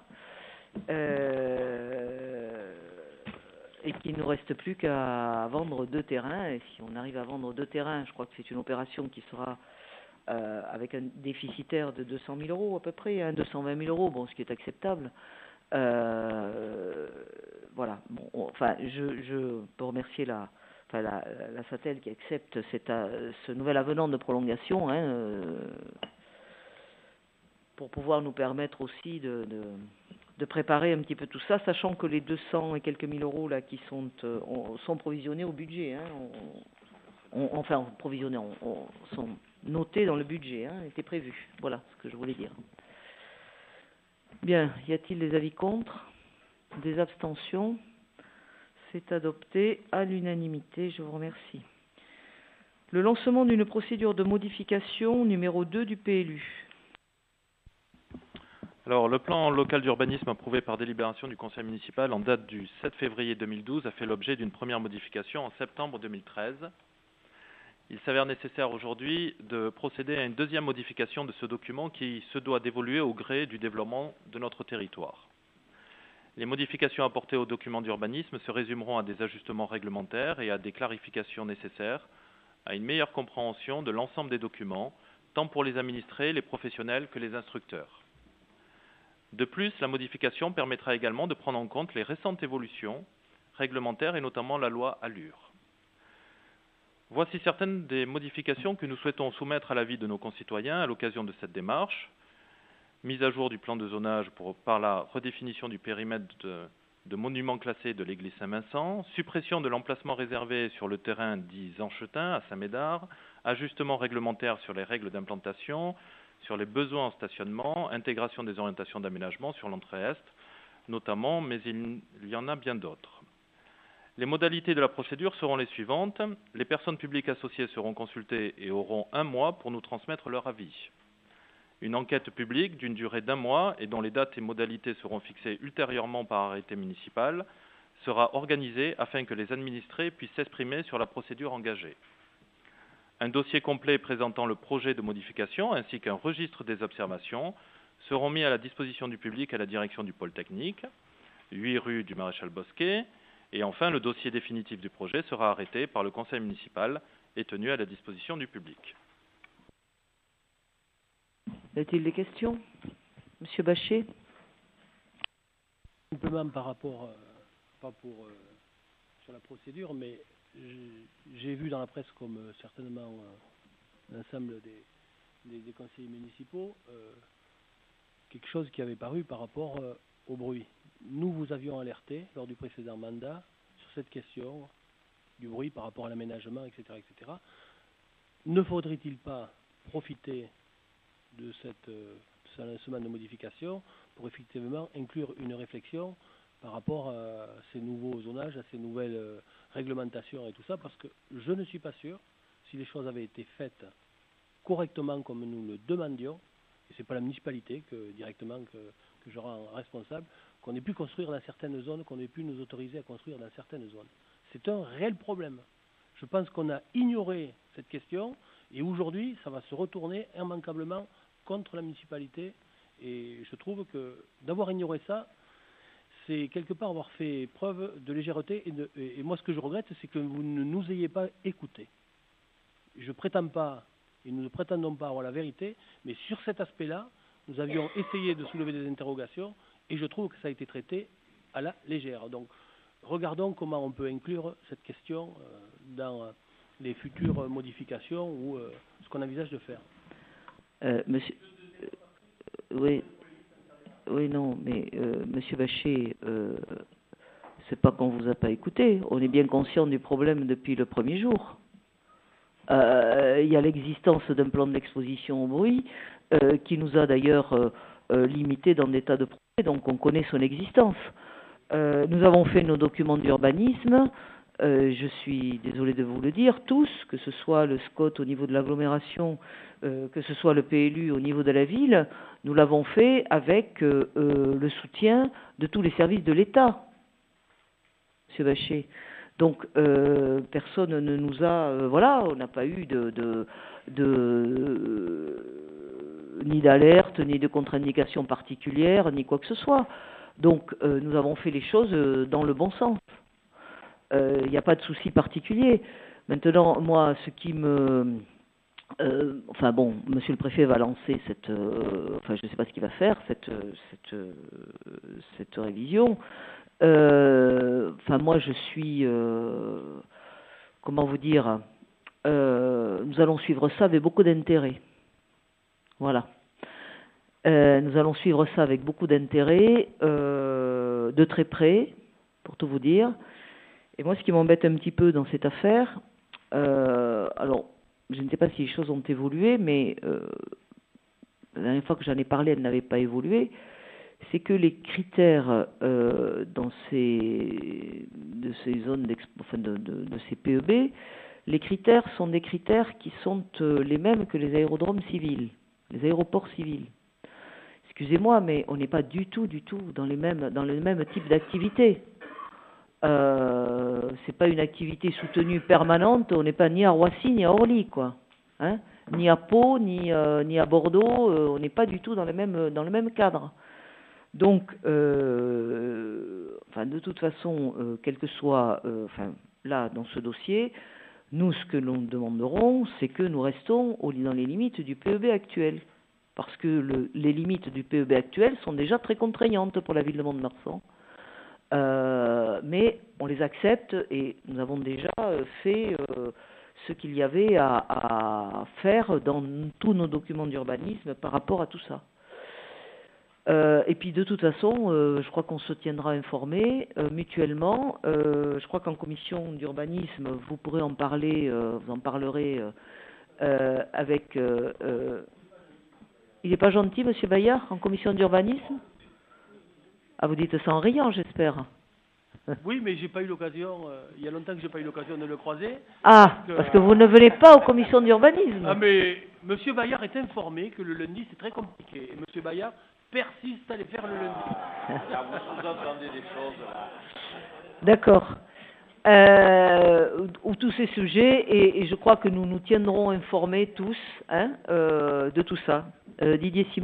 Speaker 2: Euh, et qu'il ne nous reste plus qu'à vendre deux terrains. Et si on arrive à vendre deux terrains, je crois que c'est une opération qui sera euh, avec un déficitaire de deux cent mille euros à peu près, hein, deux cent vingt mille euros, bon, ce qui est acceptable. Euh, voilà. Bon, on, enfin, je, je peux remercier la, enfin, la, la Satel qui accepte cette, ce nouvel avenant de prolongation, hein, euh, pour pouvoir nous permettre aussi de, de, de préparer un petit peu tout ça, sachant que les deux cents et quelques mille euros là qui sont euh, sont provisionnés au budget, hein, on, on, enfin provisionnés, on, on, sont notés dans le budget, hein, étaient prévus. Voilà ce que je voulais dire. Bien, y a-t-il des avis contre, des abstentions? C'est adopté à l'unanimité, je vous remercie. Le lancement d'une procédure de modification numéro deux du P L U.
Speaker 10: Alors, le plan local d'urbanisme approuvé par délibération du conseil municipal en date du sept février deux mille douze a fait l'objet d'une première modification en septembre deux mille treize. Il s'avère nécessaire aujourd'hui de procéder à une deuxième modification de ce document qui se doit d'évoluer au gré du développement de notre territoire. Les modifications apportées au document d'urbanisme se résumeront à des ajustements réglementaires et à des clarifications nécessaires à une meilleure compréhension de l'ensemble des documents, tant pour les administrés, les professionnels que les instructeurs. De plus, la modification permettra également de prendre en compte les récentes évolutions réglementaires et notamment la loi Allure. Voici certaines des modifications que nous souhaitons soumettre à l'avis de nos concitoyens à l'occasion de cette démarche. Mise à jour du plan de zonage pour, par la redéfinition du périmètre de, de monuments classés de l'église Saint-Vincent, suppression de l'emplacement réservé sur le terrain dit Zanchetin à Saint-Médard, ajustement réglementaire sur les règles d'implantation, sur les besoins en stationnement, intégration des orientations d'aménagement sur l'entrée est, notamment, mais il, il y en a bien d'autres. Les modalités de la procédure seront les suivantes. Les personnes publiques associées seront consultées et auront un mois pour nous transmettre leur avis. Une enquête publique d'une durée d'un mois et dont les dates et modalités seront fixées ultérieurement par arrêté municipal sera organisée afin que les administrés puissent s'exprimer sur la procédure engagée. Un dossier complet présentant le projet de modification ainsi qu'un registre des observations seront mis à la disposition du public à la direction du pôle technique, huit rue du Maréchal Bosquet, et enfin le dossier définitif du projet sera arrêté par le conseil municipal et tenu à la disposition du public.
Speaker 2: Y a-t-il des questions? Monsieur Bachet?
Speaker 3: Simplement par rapport, euh, pas pour euh, sur la procédure, mais j'ai vu dans la presse, comme euh, certainement euh, l'ensemble des, des, des conseillers municipaux, euh, quelque chose qui avait paru par rapport euh, au bruit. Nous vous avions alerté lors du précédent mandat sur cette question du bruit par rapport à l'aménagement, et cetera, et cetera. Ne faudrait-il pas profiter de cette, euh, ce lancement de modification pour effectivement inclure une réflexion par rapport à ces nouveaux zonages, à ces nouvelles euh, réglementations et tout ça, parce que je ne suis pas sûr, si les choses avaient été faites correctement comme nous le demandions, et ce n'est pas la municipalité que, directement que, que je rends responsable, qu'on ait pu construire dans certaines zones, qu'on ait pu nous autoriser à construire dans certaines zones. C'est un réel problème. Je pense qu'on a ignoré cette question, et aujourd'hui, ça va se retourner immanquablement contre la municipalité, et je trouve que d'avoir ignoré ça, c'est quelque part avoir fait preuve de légèreté, et, de, et, et moi ce que je regrette, c'est que vous ne nous ayez pas écoutés. Je ne prétends pas, et nous ne prétendons pas avoir la vérité, mais sur cet aspect-là, nous avions essayé de soulever des interrogations, et je trouve que ça a été traité à la légère. Donc, regardons comment on peut inclure cette question euh, dans euh, les futures modifications ou euh, ce qu'on envisage de faire.
Speaker 2: Euh, monsieur, euh, oui, oui, non, mais euh, Monsieur Bachet, euh, c'est pas qu'on vous a pas écouté. On est bien conscient du problème depuis le premier jour. Euh, il y a l'existence d'un plan d'exposition au bruit euh, qui nous a d'ailleurs euh, euh, limité dans des tas de projets, donc on connaît son existence. Euh, nous avons fait nos documents d'urbanisme. Euh, je suis désolé de vous le dire, tous, que ce soit le S C O T au niveau de l'agglomération, euh, que ce soit le P L U au niveau de la ville, nous l'avons fait avec euh, euh, le soutien de tous les services de l'État, Monsieur Bachet. Donc, euh, personne ne nous a... Euh, voilà, on n'a pas eu de... de, de euh, ni d'alerte, ni de contre-indication particulière, ni quoi que ce soit. Donc, euh, nous avons fait les choses euh, dans le bon sens. Il euh, n'y a pas de souci particulier. Maintenant, moi, ce qui me... Euh, enfin bon, Monsieur le Préfet va lancer cette... Euh, enfin, je ne sais pas ce qu'il va faire, cette, cette, euh, cette révision. Euh, enfin, moi, je suis... Euh, comment vous dire euh, Nous allons suivre ça avec beaucoup d'intérêt. Voilà. Euh, nous allons suivre ça avec beaucoup d'intérêt, euh, de très près, pour tout vous dire. Et moi, ce qui m'embête un petit peu dans cette affaire, euh, alors, je ne sais pas si les choses ont évolué, mais euh, la dernière fois que j'en ai parlé, elles n'avaient pas évolué, c'est que les critères euh, dans ces, de ces zones, enfin de, de, de ces P E B, les critères sont des critères qui sont euh, les mêmes que les aérodromes civils, les aéroports civils. Excusez-moi, mais on n'est pas du tout, du tout dans les mêmes, dans le même type d'activité. Euh, c'est pas une activité soutenue permanente, on n'est pas ni à Roissy ni à Orly, quoi. Hein, ni à Pau, ni, euh, ni à Bordeaux, euh, on n'est pas du tout dans le même, dans le même cadre. Donc, euh, enfin, de toute façon, euh, quel que soit, euh, enfin, là, dans ce dossier, nous, ce que nous demanderons, c'est que nous restons au, dans les limites du P E B actuel. Parce que le, les limites du P E B actuel sont déjà très contraignantes pour la ville de Mont-de-Marsan. Euh, mais on les accepte et nous avons déjà fait euh, ce qu'il y avait à, à faire dans tous nos documents d'urbanisme par rapport à tout ça. Euh, et puis de toute façon, euh, je crois qu'on se tiendra informé euh, mutuellement. Euh, je crois qu'en commission d'urbanisme, vous pourrez en parler, euh, vous en parlerez euh, euh, avec... Euh, euh, il n'est pas gentil, Monsieur Bayard, en commission d'urbanisme ? Ah, vous dites ça en riant, j'espère.
Speaker 3: Oui, mais j'ai pas eu l'occasion, euh, il y a longtemps que j'ai pas eu l'occasion de le croiser.
Speaker 2: Ah,
Speaker 3: parce que,
Speaker 2: parce que vous ne venez pas aux commissions d'urbanisme.
Speaker 3: Ah, mais Monsieur Bayard est informé que le lundi, c'est très compliqué. Et Monsieur Bayard persiste à les faire le lundi.
Speaker 6: Là, vous sous-entendez des choses, là.
Speaker 2: D'accord. Euh, ou tous ces sujets, et, et je crois que nous nous tiendrons informés tous hein, euh, de tout ça. Euh, Didier Simon ?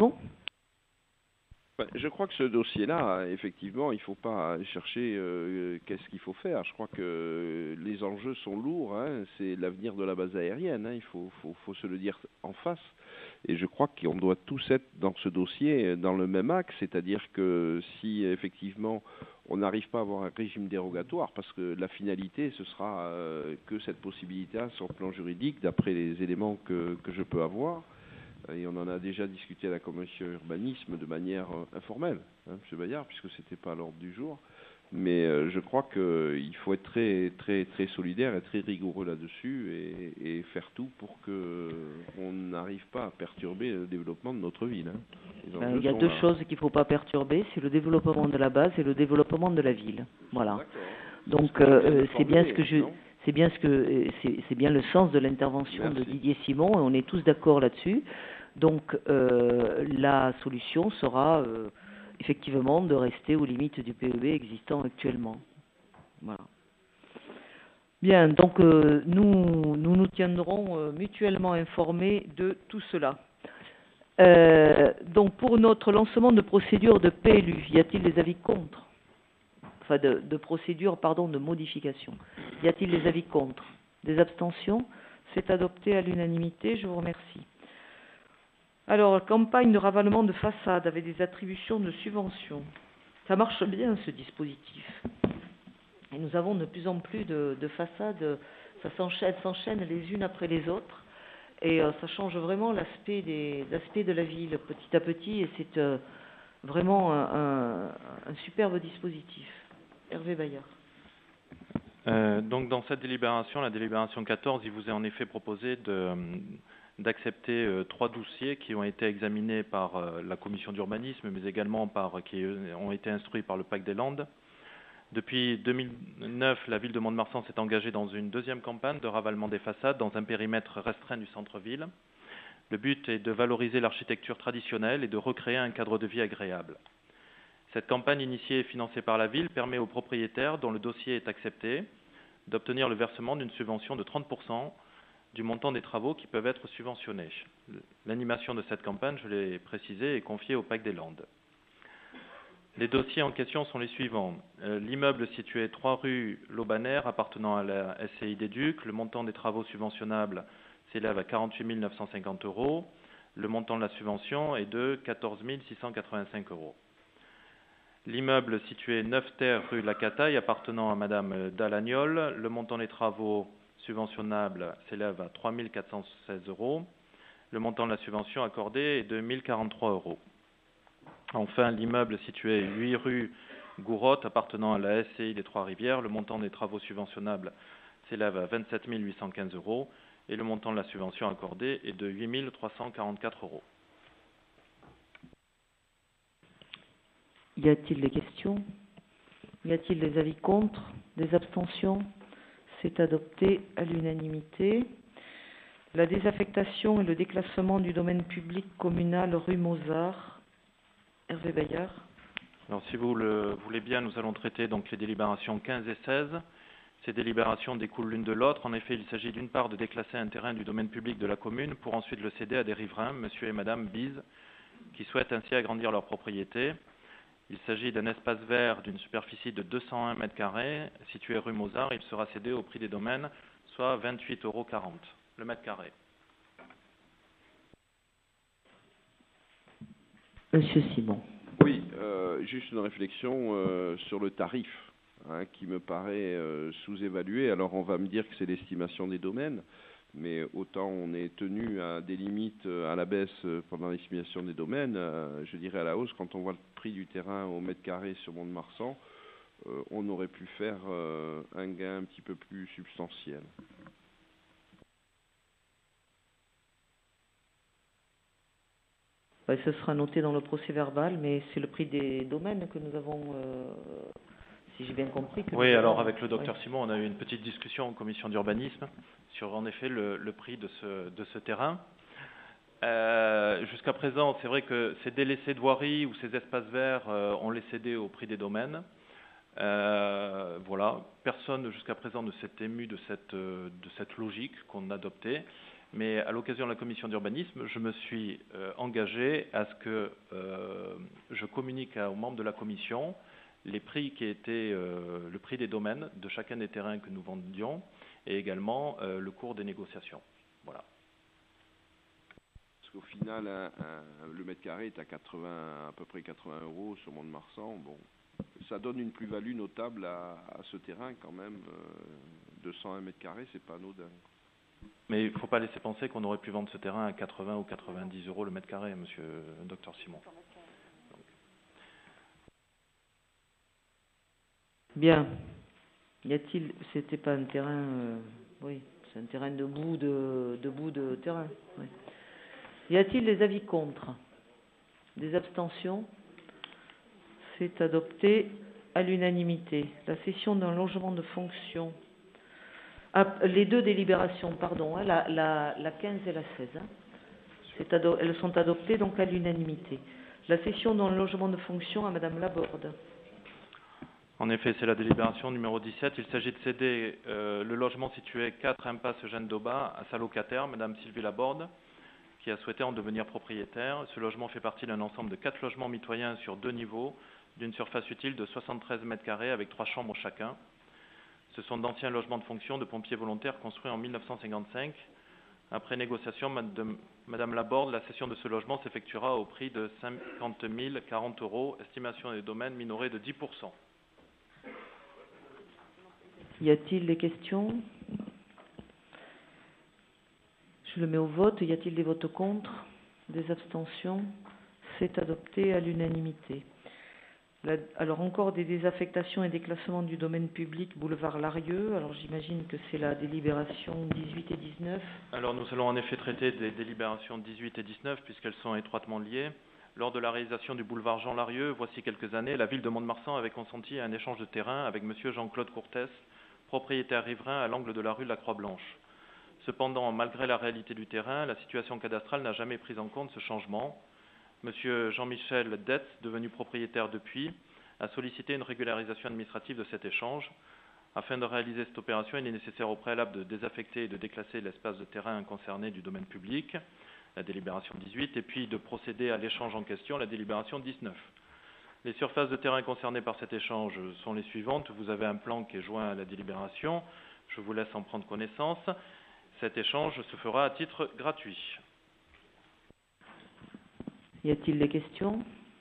Speaker 6: Je crois que ce dossier-là, effectivement, il ne faut pas chercher euh, qu'est-ce qu'il faut faire. Je crois que les enjeux sont lourds. Hein. C'est l'avenir de la base aérienne. Hein. Il faut, faut, faut se le dire en face. Et je crois qu'on doit tous être dans ce dossier dans le même axe. C'est-à-dire que si, effectivement, on n'arrive pas à avoir un régime dérogatoire, parce que la finalité, ce sera euh, que cette possibilité-là sur le plan juridique, d'après les éléments que, que je peux avoir. Et on en a déjà discuté à la commission urbanisme de manière euh, informelle, hein, M. Bayard, puisque ce n'était pas à l'ordre du jour. Mais euh, je crois qu'il faut être très, très, très solidaire et très rigoureux là-dessus et, et faire tout pour qu'on n'arrive pas à perturber le développement de notre ville. Hein.
Speaker 2: Ben, il y a deux là. choses qu'il ne faut pas perturber, c'est le développement de la base et le développement de la ville. Voilà. Donc euh, c'est bien ce que je... Non C'est bien ce que c'est, c'est bien le sens de l'intervention Merci. de Didier Simon et on est tous d'accord là-dessus. Donc euh, la solution sera euh, effectivement de rester aux limites du P E B existant actuellement. Voilà. Bien, donc euh, nous, nous nous tiendrons euh, mutuellement informés de tout cela. Euh, donc pour notre lancement de procédure de P L U, y a-t-il des avis contre ? Enfin, de, de procédure, pardon, de modification. Y a-t-il des avis contre ? Des abstentions ? C'est adopté à l'unanimité, je vous remercie. Alors, campagne de ravalement de façade avec des attributions de subventions. ça marche bien ce dispositif. Et nous avons de plus en plus de, de façades, ça s'enchaîne, s'enchaîne les unes après les autres, et euh, ça change vraiment l'aspect des l'aspect de la ville petit à petit, et c'est euh, vraiment un, un, un superbe dispositif. Hervé Bayard.
Speaker 10: Euh, donc dans cette délibération, la délibération quatorze, il vous est en effet proposé de, d'accepter euh, trois dossiers qui ont été examinés par euh, la commission d'urbanisme, mais également par, qui ont été instruits par le Pacte des Landes. Depuis deux mille neuf, la ville de Mont-de-Marsan s'est engagée dans une deuxième campagne de ravalement des façades dans un périmètre restreint du centre-ville. Le but est de valoriser l'architecture traditionnelle et de recréer un cadre de vie agréable. Cette campagne initiée et financée par la ville permet aux propriétaires dont le dossier est accepté d'obtenir le versement d'une subvention de trente pour cent du montant des travaux qui peuvent être subventionnés. L'animation de cette campagne, je l'ai précisé, est confiée au Pacte des Landes. Les dossiers en question sont les suivants. Euh, l'immeuble situé trois rue Laubanère appartenant à la S C I des Ducs, le montant des travaux subventionnables s'élève à quarante-huit mille neuf cent cinquante euros. Le montant de la subvention est de quatorze mille six cent quatre-vingt-cinq euros. L'immeuble situé neuf terre rue La Cataille appartenant à Madame Dalagnol, le montant des travaux subventionnables s'élève à trois mille quatre cent seize euros. Le montant de la subvention accordée est de mille quarante-trois euros. Enfin, l'immeuble situé huit rue Gourotte appartenant à la S C I des Trois-Rivières, le montant des travaux subventionnables s'élève à vingt-sept mille huit cent quinze euros et le montant de la subvention accordée est de huit mille trois cent quarante-quatre euros.
Speaker 2: Y a-t-il des questions? Y a-t-il des avis contre? Des abstentions? C'est adopté à l'unanimité. La désaffectation et le déclassement du domaine public communal rue Mozart. Hervé Bayard.
Speaker 10: Alors, si vous le voulez bien, nous allons traiter donc les délibérations quinze et seize. Ces délibérations découlent l'une de l'autre. En effet, il s'agit d'une part de déclasser un terrain du domaine public de la commune pour ensuite le céder à des riverains, monsieur et madame Bise, qui souhaitent ainsi agrandir leur propriété. Il s'agit d'un espace vert d'une superficie de deux cent un mètres carrés, situé rue Mozart. Il sera cédé au prix des domaines, soit vingt-huit euros quarante le mètre carré.
Speaker 2: Monsieur Simon.
Speaker 6: Oui, euh, juste une réflexion euh, sur le tarif, hein, qui me paraît euh, sous-évalué. Alors on va me dire que c'est l'estimation des domaines, mais autant on est tenu à des limites à la baisse pendant l'estimation des domaines, euh, je dirais à la hausse. Quand on voit le prix du terrain au mètre carré sur Mont-de-Marsan, euh, on aurait pu faire euh, un gain un petit peu plus substantiel.
Speaker 2: Ce sera noté dans le procès verbal, mais c'est le prix des domaines que nous avons, euh, si j'ai bien compris. Que
Speaker 10: oui, alors
Speaker 2: avons...
Speaker 10: avec le docteur
Speaker 2: oui.
Speaker 10: Simon, on a eu une petite discussion en commission d'urbanisme sur en effet le, le prix de ce, de ce terrain. Euh, jusqu'à présent, c'est vrai que ces délaissés de voirie ou ces espaces verts, euh, on les cédait au prix des domaines. Euh, voilà, personne jusqu'à présent ne s'est ému de cette, de cette logique qu'on adoptait. Mais à l'occasion de la commission d'urbanisme, je me suis euh, engagé à ce que euh, je communique aux membres de la commission les prix qui étaient euh, le prix des domaines de chacun des terrains que nous vendions et également euh, le cours des négociations. Voilà.
Speaker 6: Parce qu'au final, un, un, le mètre carré est à quatre-vingts, à peu près quatre-vingts euros sur Mont-de-Marsan. Bon, ça donne une plus-value notable à, à ce terrain quand même. Euh, deux cent un mètres carrés, c'est pas anodin.
Speaker 10: Mais il ne faut pas laisser penser qu'on aurait pu vendre ce terrain à quatre-vingts ou quatre-vingt-dix euros le mètre carré, monsieur le docteur Simon. Donc.
Speaker 2: Bien. Y a-t-il, c'était pas un terrain, euh, oui, c'est un terrain de bout de, de bout de terrain. Oui. Y a-t-il des avis contre? Des abstentions? C'est adopté à l'unanimité. La cession d'un logement de fonction. Ah, les deux délibérations, pardon, hein, la, la, la quinze et la seize, hein, c'est ado- elles sont adoptées donc à l'unanimité. La cession d'un logement de fonction à Madame Laborde.
Speaker 10: En effet, c'est la délibération numéro dix-sept. Il s'agit de céder euh, le logement situé quatre impasse Jeanne d'Aubin à sa locataire, Madame Sylvie Laborde, qui a souhaité en devenir propriétaire. Ce logement fait partie d'un ensemble de quatre logements mitoyens sur deux niveaux, d'une surface utile de soixante-treize mètres carrés avec trois chambres chacun. Ce sont d'anciens logements de fonction de pompiers volontaires construits en mille neuf cent cinquante-cinq Après négociation, Madame, Madame Laborde, la cession de ce logement s'effectuera au prix de cinquante mille quarante euros, estimation des domaines minorée de dix pour cent.
Speaker 2: Y a-t-il des questions? Je le mets au vote. Y a-t-il des votes contre? Des abstentions? C'est adopté à l'unanimité. La, alors encore des désaffectations et déclassements du domaine public boulevard Larieux. Alors j'imagine que c'est la délibération dix-huit et dix-neuf.
Speaker 10: Alors nous allons en effet traiter des délibérations dix-huit et dix-neuf puisqu'elles sont étroitement liées. Lors de la réalisation du boulevard Jean Larieux, voici quelques années, la ville de Mont-de-Marsan avait consenti à un échange de terrain avec monsieur Jean-Claude Courtès, propriétaire riverain à l'angle de la rue de la Croix-Blanche. Cependant, malgré la réalité du terrain, la situation cadastrale n'a jamais pris en compte ce changement. Monsieur Jean-Michel Detz, devenu propriétaire depuis, a sollicité une régularisation administrative de cet échange. Afin de réaliser cette opération, il est nécessaire au préalable de désaffecter et de déclasser l'espace de terrain concerné du domaine public, la délibération dix-huit, et puis de procéder à l'échange en question, la délibération dix-neuf. Les surfaces de terrain concernées par cet échange sont les suivantes. Vous avez un plan qui est joint à la délibération. Je vous laisse en prendre connaissance. Cet échange se fera à titre gratuit.
Speaker 2: Y a-t-il des questions?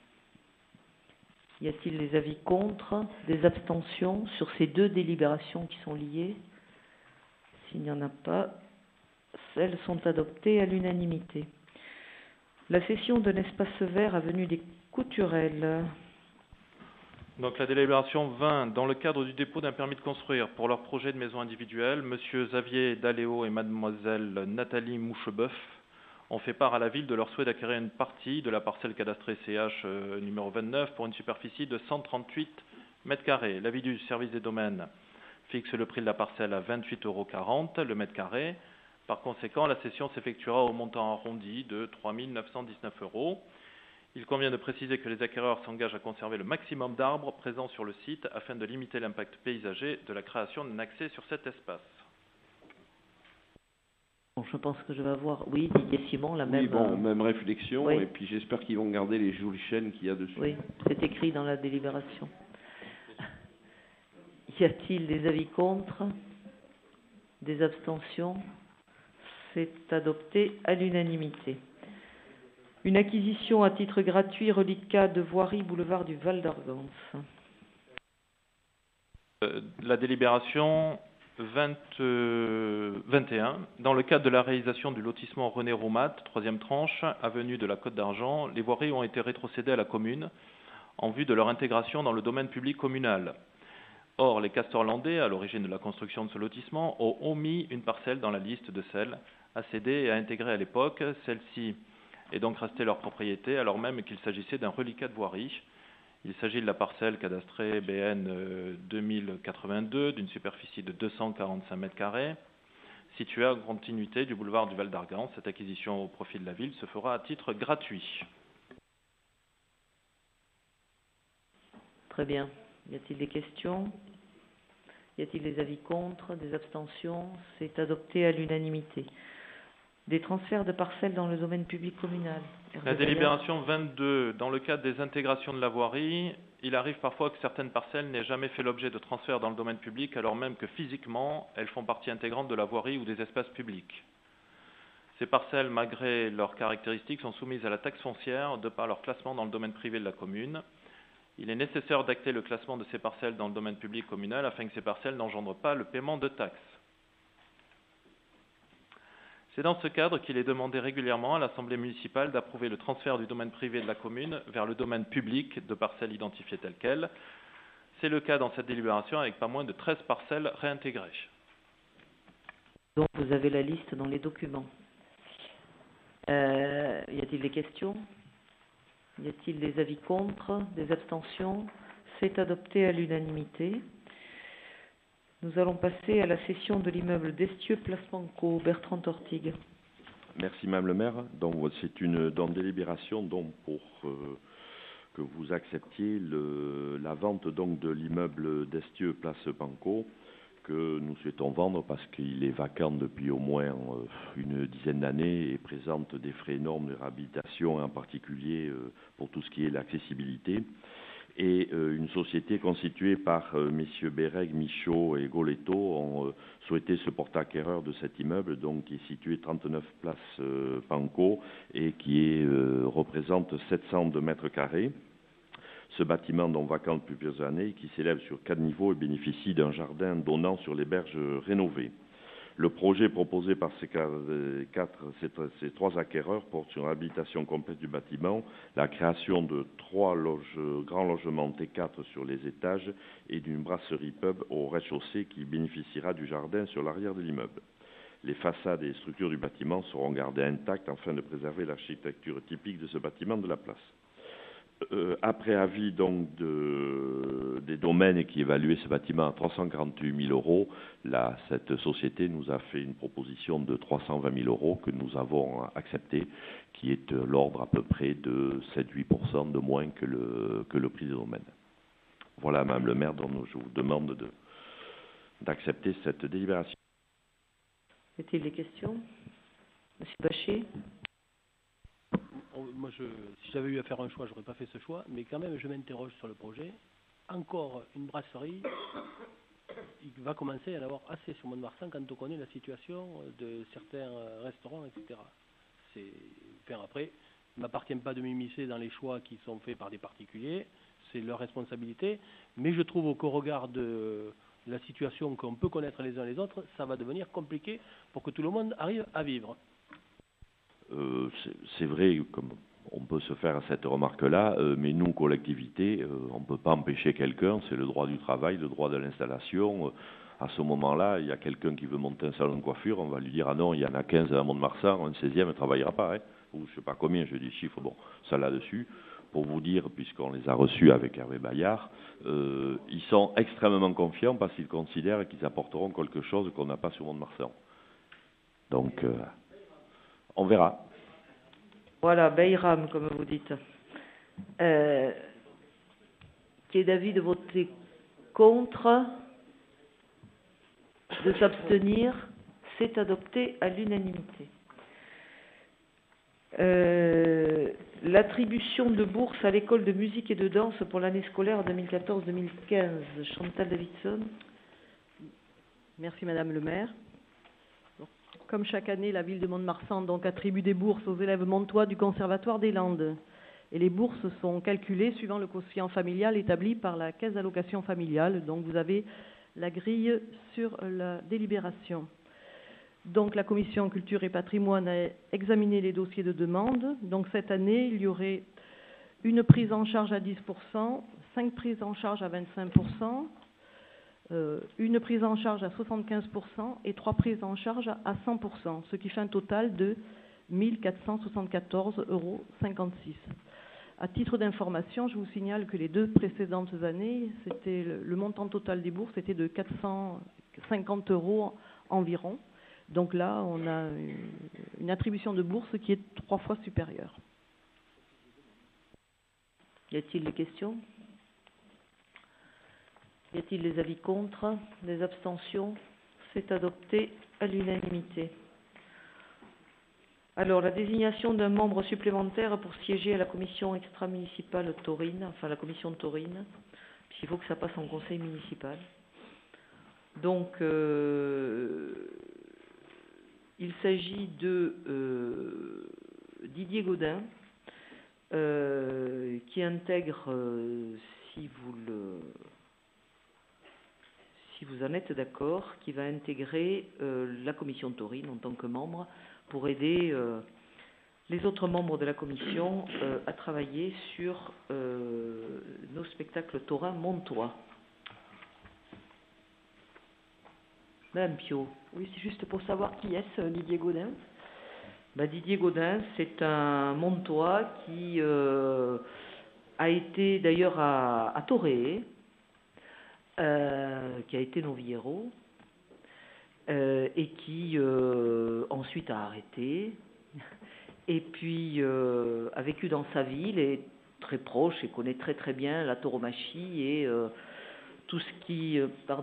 Speaker 2: Y a-t-il des avis contre, des abstentions sur ces deux délibérations qui sont liées? S'il n'y en a pas, celles sont adoptées à l'unanimité. La cession d'un espace vert avenue des Couturelles.
Speaker 10: Donc la délibération vingt, dans le cadre du dépôt d'un permis de construire pour leur projet de maison individuelle, monsieur Xavier Daléo et mademoiselle Nathalie Moucheboeuf ont fait part à la ville de leur souhait d'acquérir une partie de la parcelle cadastrée C H euh, numéro vingt-neuf pour une superficie de cent trente-huit mètres carrés. L'avis du service des domaines fixe le prix de la parcelle à vingt-huit euros quarante le mètre carré. Par conséquent, la cession s'effectuera au montant arrondi de trois mille neuf cent dix-neuf euros. Il convient de préciser que les acquéreurs s'engagent à conserver le maximum d'arbres présents sur le site afin de limiter l'impact paysager de la création d'un accès sur cet espace.
Speaker 2: Bon, je pense que je vais avoir, oui, Didier Simon, la même...
Speaker 6: Oui, bon, même réflexion,
Speaker 2: oui.
Speaker 6: Et puis j'espère qu'ils vont garder les jolies chaînes qu'il y a dessus.
Speaker 2: Oui, c'est écrit dans la délibération. Y a-t-il des avis contre? Des abstentions? C'est adopté à l'unanimité. Une acquisition à titre gratuit, reliquat de voirie, boulevard du Val d'Argance.
Speaker 10: Euh, la délibération vingt, euh, vingt et un, dans le cadre de la réalisation du lotissement René Roumat, troisième tranche, avenue de la Côte d'Argent, les voiries ont été rétrocédées à la commune en vue de leur intégration dans le domaine public communal. Or, les Castorlandais, à l'origine de la construction de ce lotissement, ont omis une parcelle dans la liste de celles à céder et à intégrer à l'époque. Celle-ci est donc restée leur propriété, alors même qu'il s'agissait d'un reliquat de voirie. Il s'agit de la parcelle cadastrée B N deux mille quatre-vingt-deux d'une superficie de deux cent quarante-cinq mètres carrés, située en continuité du boulevard du Val d'Argance. Cette acquisition au profit de la ville se fera à titre gratuit.
Speaker 2: Très bien. Y a-t-il des questions? Y a-t-il des avis contre, des abstentions? C'est adopté à l'unanimité. Des transferts de parcelles dans le domaine public communal.
Speaker 10: La délibération vingt-deux, dans le cadre des intégrations de la voirie, il arrive parfois que certaines parcelles n'aient jamais fait l'objet de transfert dans le domaine public, alors même que physiquement, elles font partie intégrante de la voirie ou des espaces publics. Ces parcelles, malgré leurs caractéristiques, sont soumises à la taxe foncière de par leur classement dans le domaine privé de la commune. Il est nécessaire d'acter le classement de ces parcelles dans le domaine public communal afin que ces parcelles n'engendrent pas le paiement de taxes. C'est dans ce cadre qu'il est demandé régulièrement à l'Assemblée municipale d'approuver le transfert du domaine privé de la commune vers le domaine public de parcelles identifiées telles quelles. C'est le cas dans cette délibération avec pas moins de treize parcelles réintégrées.
Speaker 2: Donc vous avez la liste dans les documents. Euh, y a-t-il des questions? Y a-t-il des avis contre, des abstentions? C'est adopté à l'unanimité. Nous allons passer à la cession de l'immeuble d'Estieux, Place Manco, Bertrand Tortigue.
Speaker 11: Merci Madame le maire. Donc c'est une dans délibération donc pour euh, que vous acceptiez le, la vente donc de l'immeuble d'Estieux, Place Manco, que nous souhaitons vendre parce qu'il est vacant depuis au moins euh, une dizaine d'années et présente des frais énormes de réhabilitation, en particulier euh, pour tout ce qui est l'accessibilité. et euh, une société constituée par euh, messieurs Béreg, Michaud et Goletto ont euh, souhaité se porter acquéreur de cet immeuble, donc qui est situé trente-neuf place euh, Panko et qui est, euh, représente sept cent deux mètres carrés. Ce bâtiment, donc vacant depuis plusieurs années, qui s'élève sur quatre niveaux et bénéficie d'un jardin donnant sur les berges rénovées. Le projet proposé par ces, quatre, ces, ces trois acquéreurs porte sur l'habilitation complète du bâtiment, la création de trois loges, grands logements T quatre sur les étages et d'une brasserie pub au rez-de-chaussée qui bénéficiera du jardin sur l'arrière de l'immeuble. Les façades et les structures du bâtiment seront gardées intactes afin de préserver l'architecture typique de ce bâtiment de la place. Euh, après avis donc de, des domaines qui évaluaient ce bâtiment à trois cent quarante-huit mille euros, là, cette société nous a fait une proposition de trois cent vingt mille euros que nous avons acceptée, qui est de l'ordre à peu près de sept à huit pour cent de moins que le, que le prix des domaines. Voilà, Madame le maire, dont je vous demande de, d'accepter cette délibération.
Speaker 2: Y a-t-il des questions? Monsieur Bachet?
Speaker 3: Moi, je, si j'avais eu à faire un choix, je n'aurais pas fait ce choix, mais quand même, je m'interroge sur le projet. Encore une brasserie, il va commencer à y en avoir assez sur Mont-de-Marsan quand on connaît la situation de certains restaurants, et cetera. C'est, enfin, après, il ne m'appartient pas de m'immiscer dans les choix qui sont faits par des particuliers, c'est leur responsabilité, mais je trouve qu'au regard de la situation qu'on peut connaître les uns les autres, ça va devenir compliqué pour que tout le monde arrive à vivre.
Speaker 11: Euh, c'est vrai, comme on peut se faire cette remarque-là, euh, mais nous, collectivité, euh, on ne peut pas empêcher quelqu'un, c'est le droit du travail, le droit de l'installation. Euh, à ce moment-là, il y a quelqu'un qui veut monter un salon de coiffure, on va lui dire « Ah non, il y en a quinze à Mont-de-Marsan, un seizième ne travaillera pas. Hein » Ou je ne sais pas combien, je dis chiffres, bon, ça là-dessus. Pour vous dire, puisqu'on les a reçus avec Hervé Bayard, euh, ils sont extrêmement confiants parce qu'ils considèrent qu'ils apporteront quelque chose qu'on n'a pas sur Mont-de-Marsan. Donc... Euh, on verra.
Speaker 2: Voilà, Bayram, comme vous dites. Euh, qui est d'avis de voter contre, de s'abstenir, c'est adopté à l'unanimité. Euh, l'attribution de bourse à l'école de musique et de danse pour l'année scolaire deux mille quatorze deux mille quinze. Chantal Davidson.
Speaker 5: Merci Madame le maire. Comme chaque année, la ville de Mont-de-Marsan donc attribue des bourses aux élèves montois du Conservatoire des Landes. Et les bourses sont calculées suivant le quotient familial établi par la caisse d'allocation familiale. Donc vous avez la grille sur la délibération. Donc la commission culture et patrimoine a examiné les dossiers de demande. Donc cette année, il y aurait une prise en charge à dix pour cent, cinq prises en charge à vingt-cinq pour cent, Euh, une prise en charge à soixante-quinze pour cent et trois prises en charge à cent pour cent, ce qui fait un total de mille quatre cent soixante-quatorze euros cinquante-six. À titre d'information, je vous signale que les deux précédentes années, c'était le, le montant total des bourses était de quatre cent cinquante euros environ. Donc là, on a une, une attribution de bourse qui est trois fois supérieure.
Speaker 2: Y a-t-il des questions ? Y a-t-il des avis contre? Des abstentions? C'est adopté à l'unanimité. Alors, la désignation d'un membre supplémentaire pour siéger à la commission extra-municipale taurine, enfin la commission de taurine, puisqu'il faut que ça passe en conseil municipal. Donc, euh, il s'agit de euh, Didier Gaudin, euh, qui intègre, euh, si vous le... si vous en êtes d'accord, qui va intégrer euh, la commission taurine en tant que membre pour aider euh, les autres membres de la commission euh, à travailler sur euh, nos spectacles taurins montois. Madame Pio.
Speaker 5: Oui, c'est juste pour savoir qui est-ce, Didier Gaudin.
Speaker 2: Ben, Didier Gaudin, c'est un montois qui euh, a été d'ailleurs à, à Toré, Euh, qui a été novillero euh, et qui euh, ensuite a arrêté et puis euh, a vécu dans sa ville, est très proche et connaît très très bien la tauromachie et euh, tout ce qui... Euh, pardon ?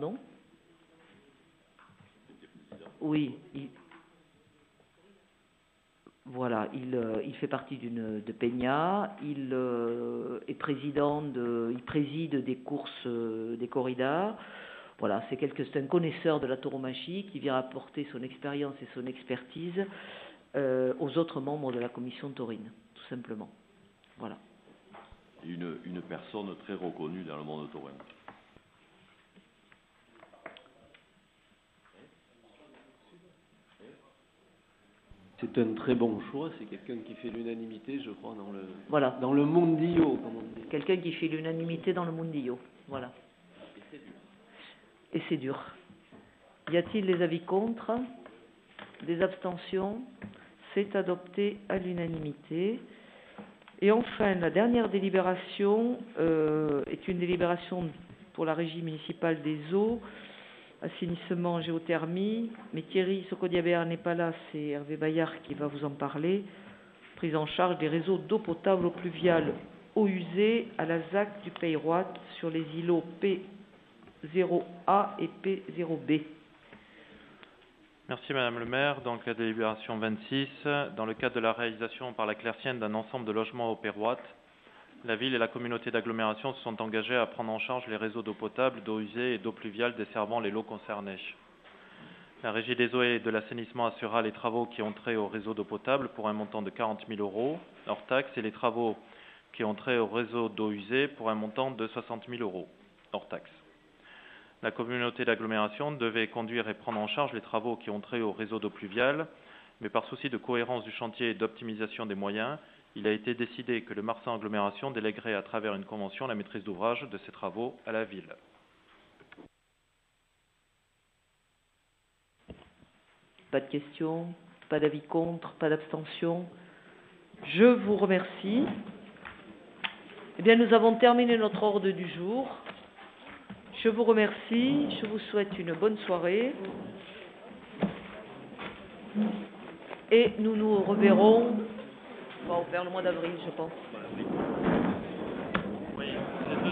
Speaker 2: Oui. Il, Voilà, il, euh, il fait partie d'une de Peña, il euh, est président de, il préside des courses euh, des corridas. Voilà, c'est quelque, c'est un connaisseur de la tauromachie qui vient apporter son expérience et son expertise euh, aux autres membres de la commission taurine, tout simplement. Voilà.
Speaker 11: Une, une personne très reconnue dans le monde taurin.
Speaker 7: C'est un très bon choix, c'est quelqu'un qui fait l'unanimité, je crois, dans le,
Speaker 2: voilà.
Speaker 7: dans le Mundillo, comme on dit.
Speaker 2: Quelqu'un qui fait l'unanimité dans le Mundillo, voilà.
Speaker 11: Et c'est dur.
Speaker 2: Et c'est dur. Y a-t-il des avis contre? Des abstentions? C'est adopté à l'unanimité. Et enfin, la dernière délibération euh, est une délibération pour la régie municipale des eaux, assainissement, géothermie. Mais Thierry Socodiabert n'est pas là, c'est Hervé Bayard qui va vous en parler. Prise en charge des réseaux d'eau potable eau pluviale, eau usée à la Z A C du Pays Roi sur les îlots P zéro A et P zéro B.
Speaker 10: Merci Madame le maire. Donc la délibération vingt-six, dans le cadre de la réalisation par la Clercienne d'un ensemble de logements au Péroite, la ville et la communauté d'agglomération se sont engagés à prendre en charge les réseaux d'eau potable, d'eau usée et d'eau pluviale desservant les lots concernés. La Régie des eaux et de l'assainissement assurera les travaux qui ont trait au réseau d'eau potable pour un montant de quarante mille euros hors taxes et les travaux qui ont trait au réseau d'eau usée pour un montant de soixante mille euros hors taxes. La communauté d'agglomération devait conduire et prendre en charge les travaux qui ont trait au réseau d'eau pluviale, mais par souci de cohérence du chantier et d'optimisation des moyens, il a été décidé que le Marsan Agglomération délèguerait à travers une convention la maîtrise d'ouvrage de ces travaux à la ville.
Speaker 2: Pas de questions, pas d'avis contre, pas d'abstention. Je vous remercie. Eh bien, nous avons terminé notre ordre du jour. Je vous remercie, je vous souhaite une bonne soirée et nous nous reverrons bon, vers le mois d'avril, je pense.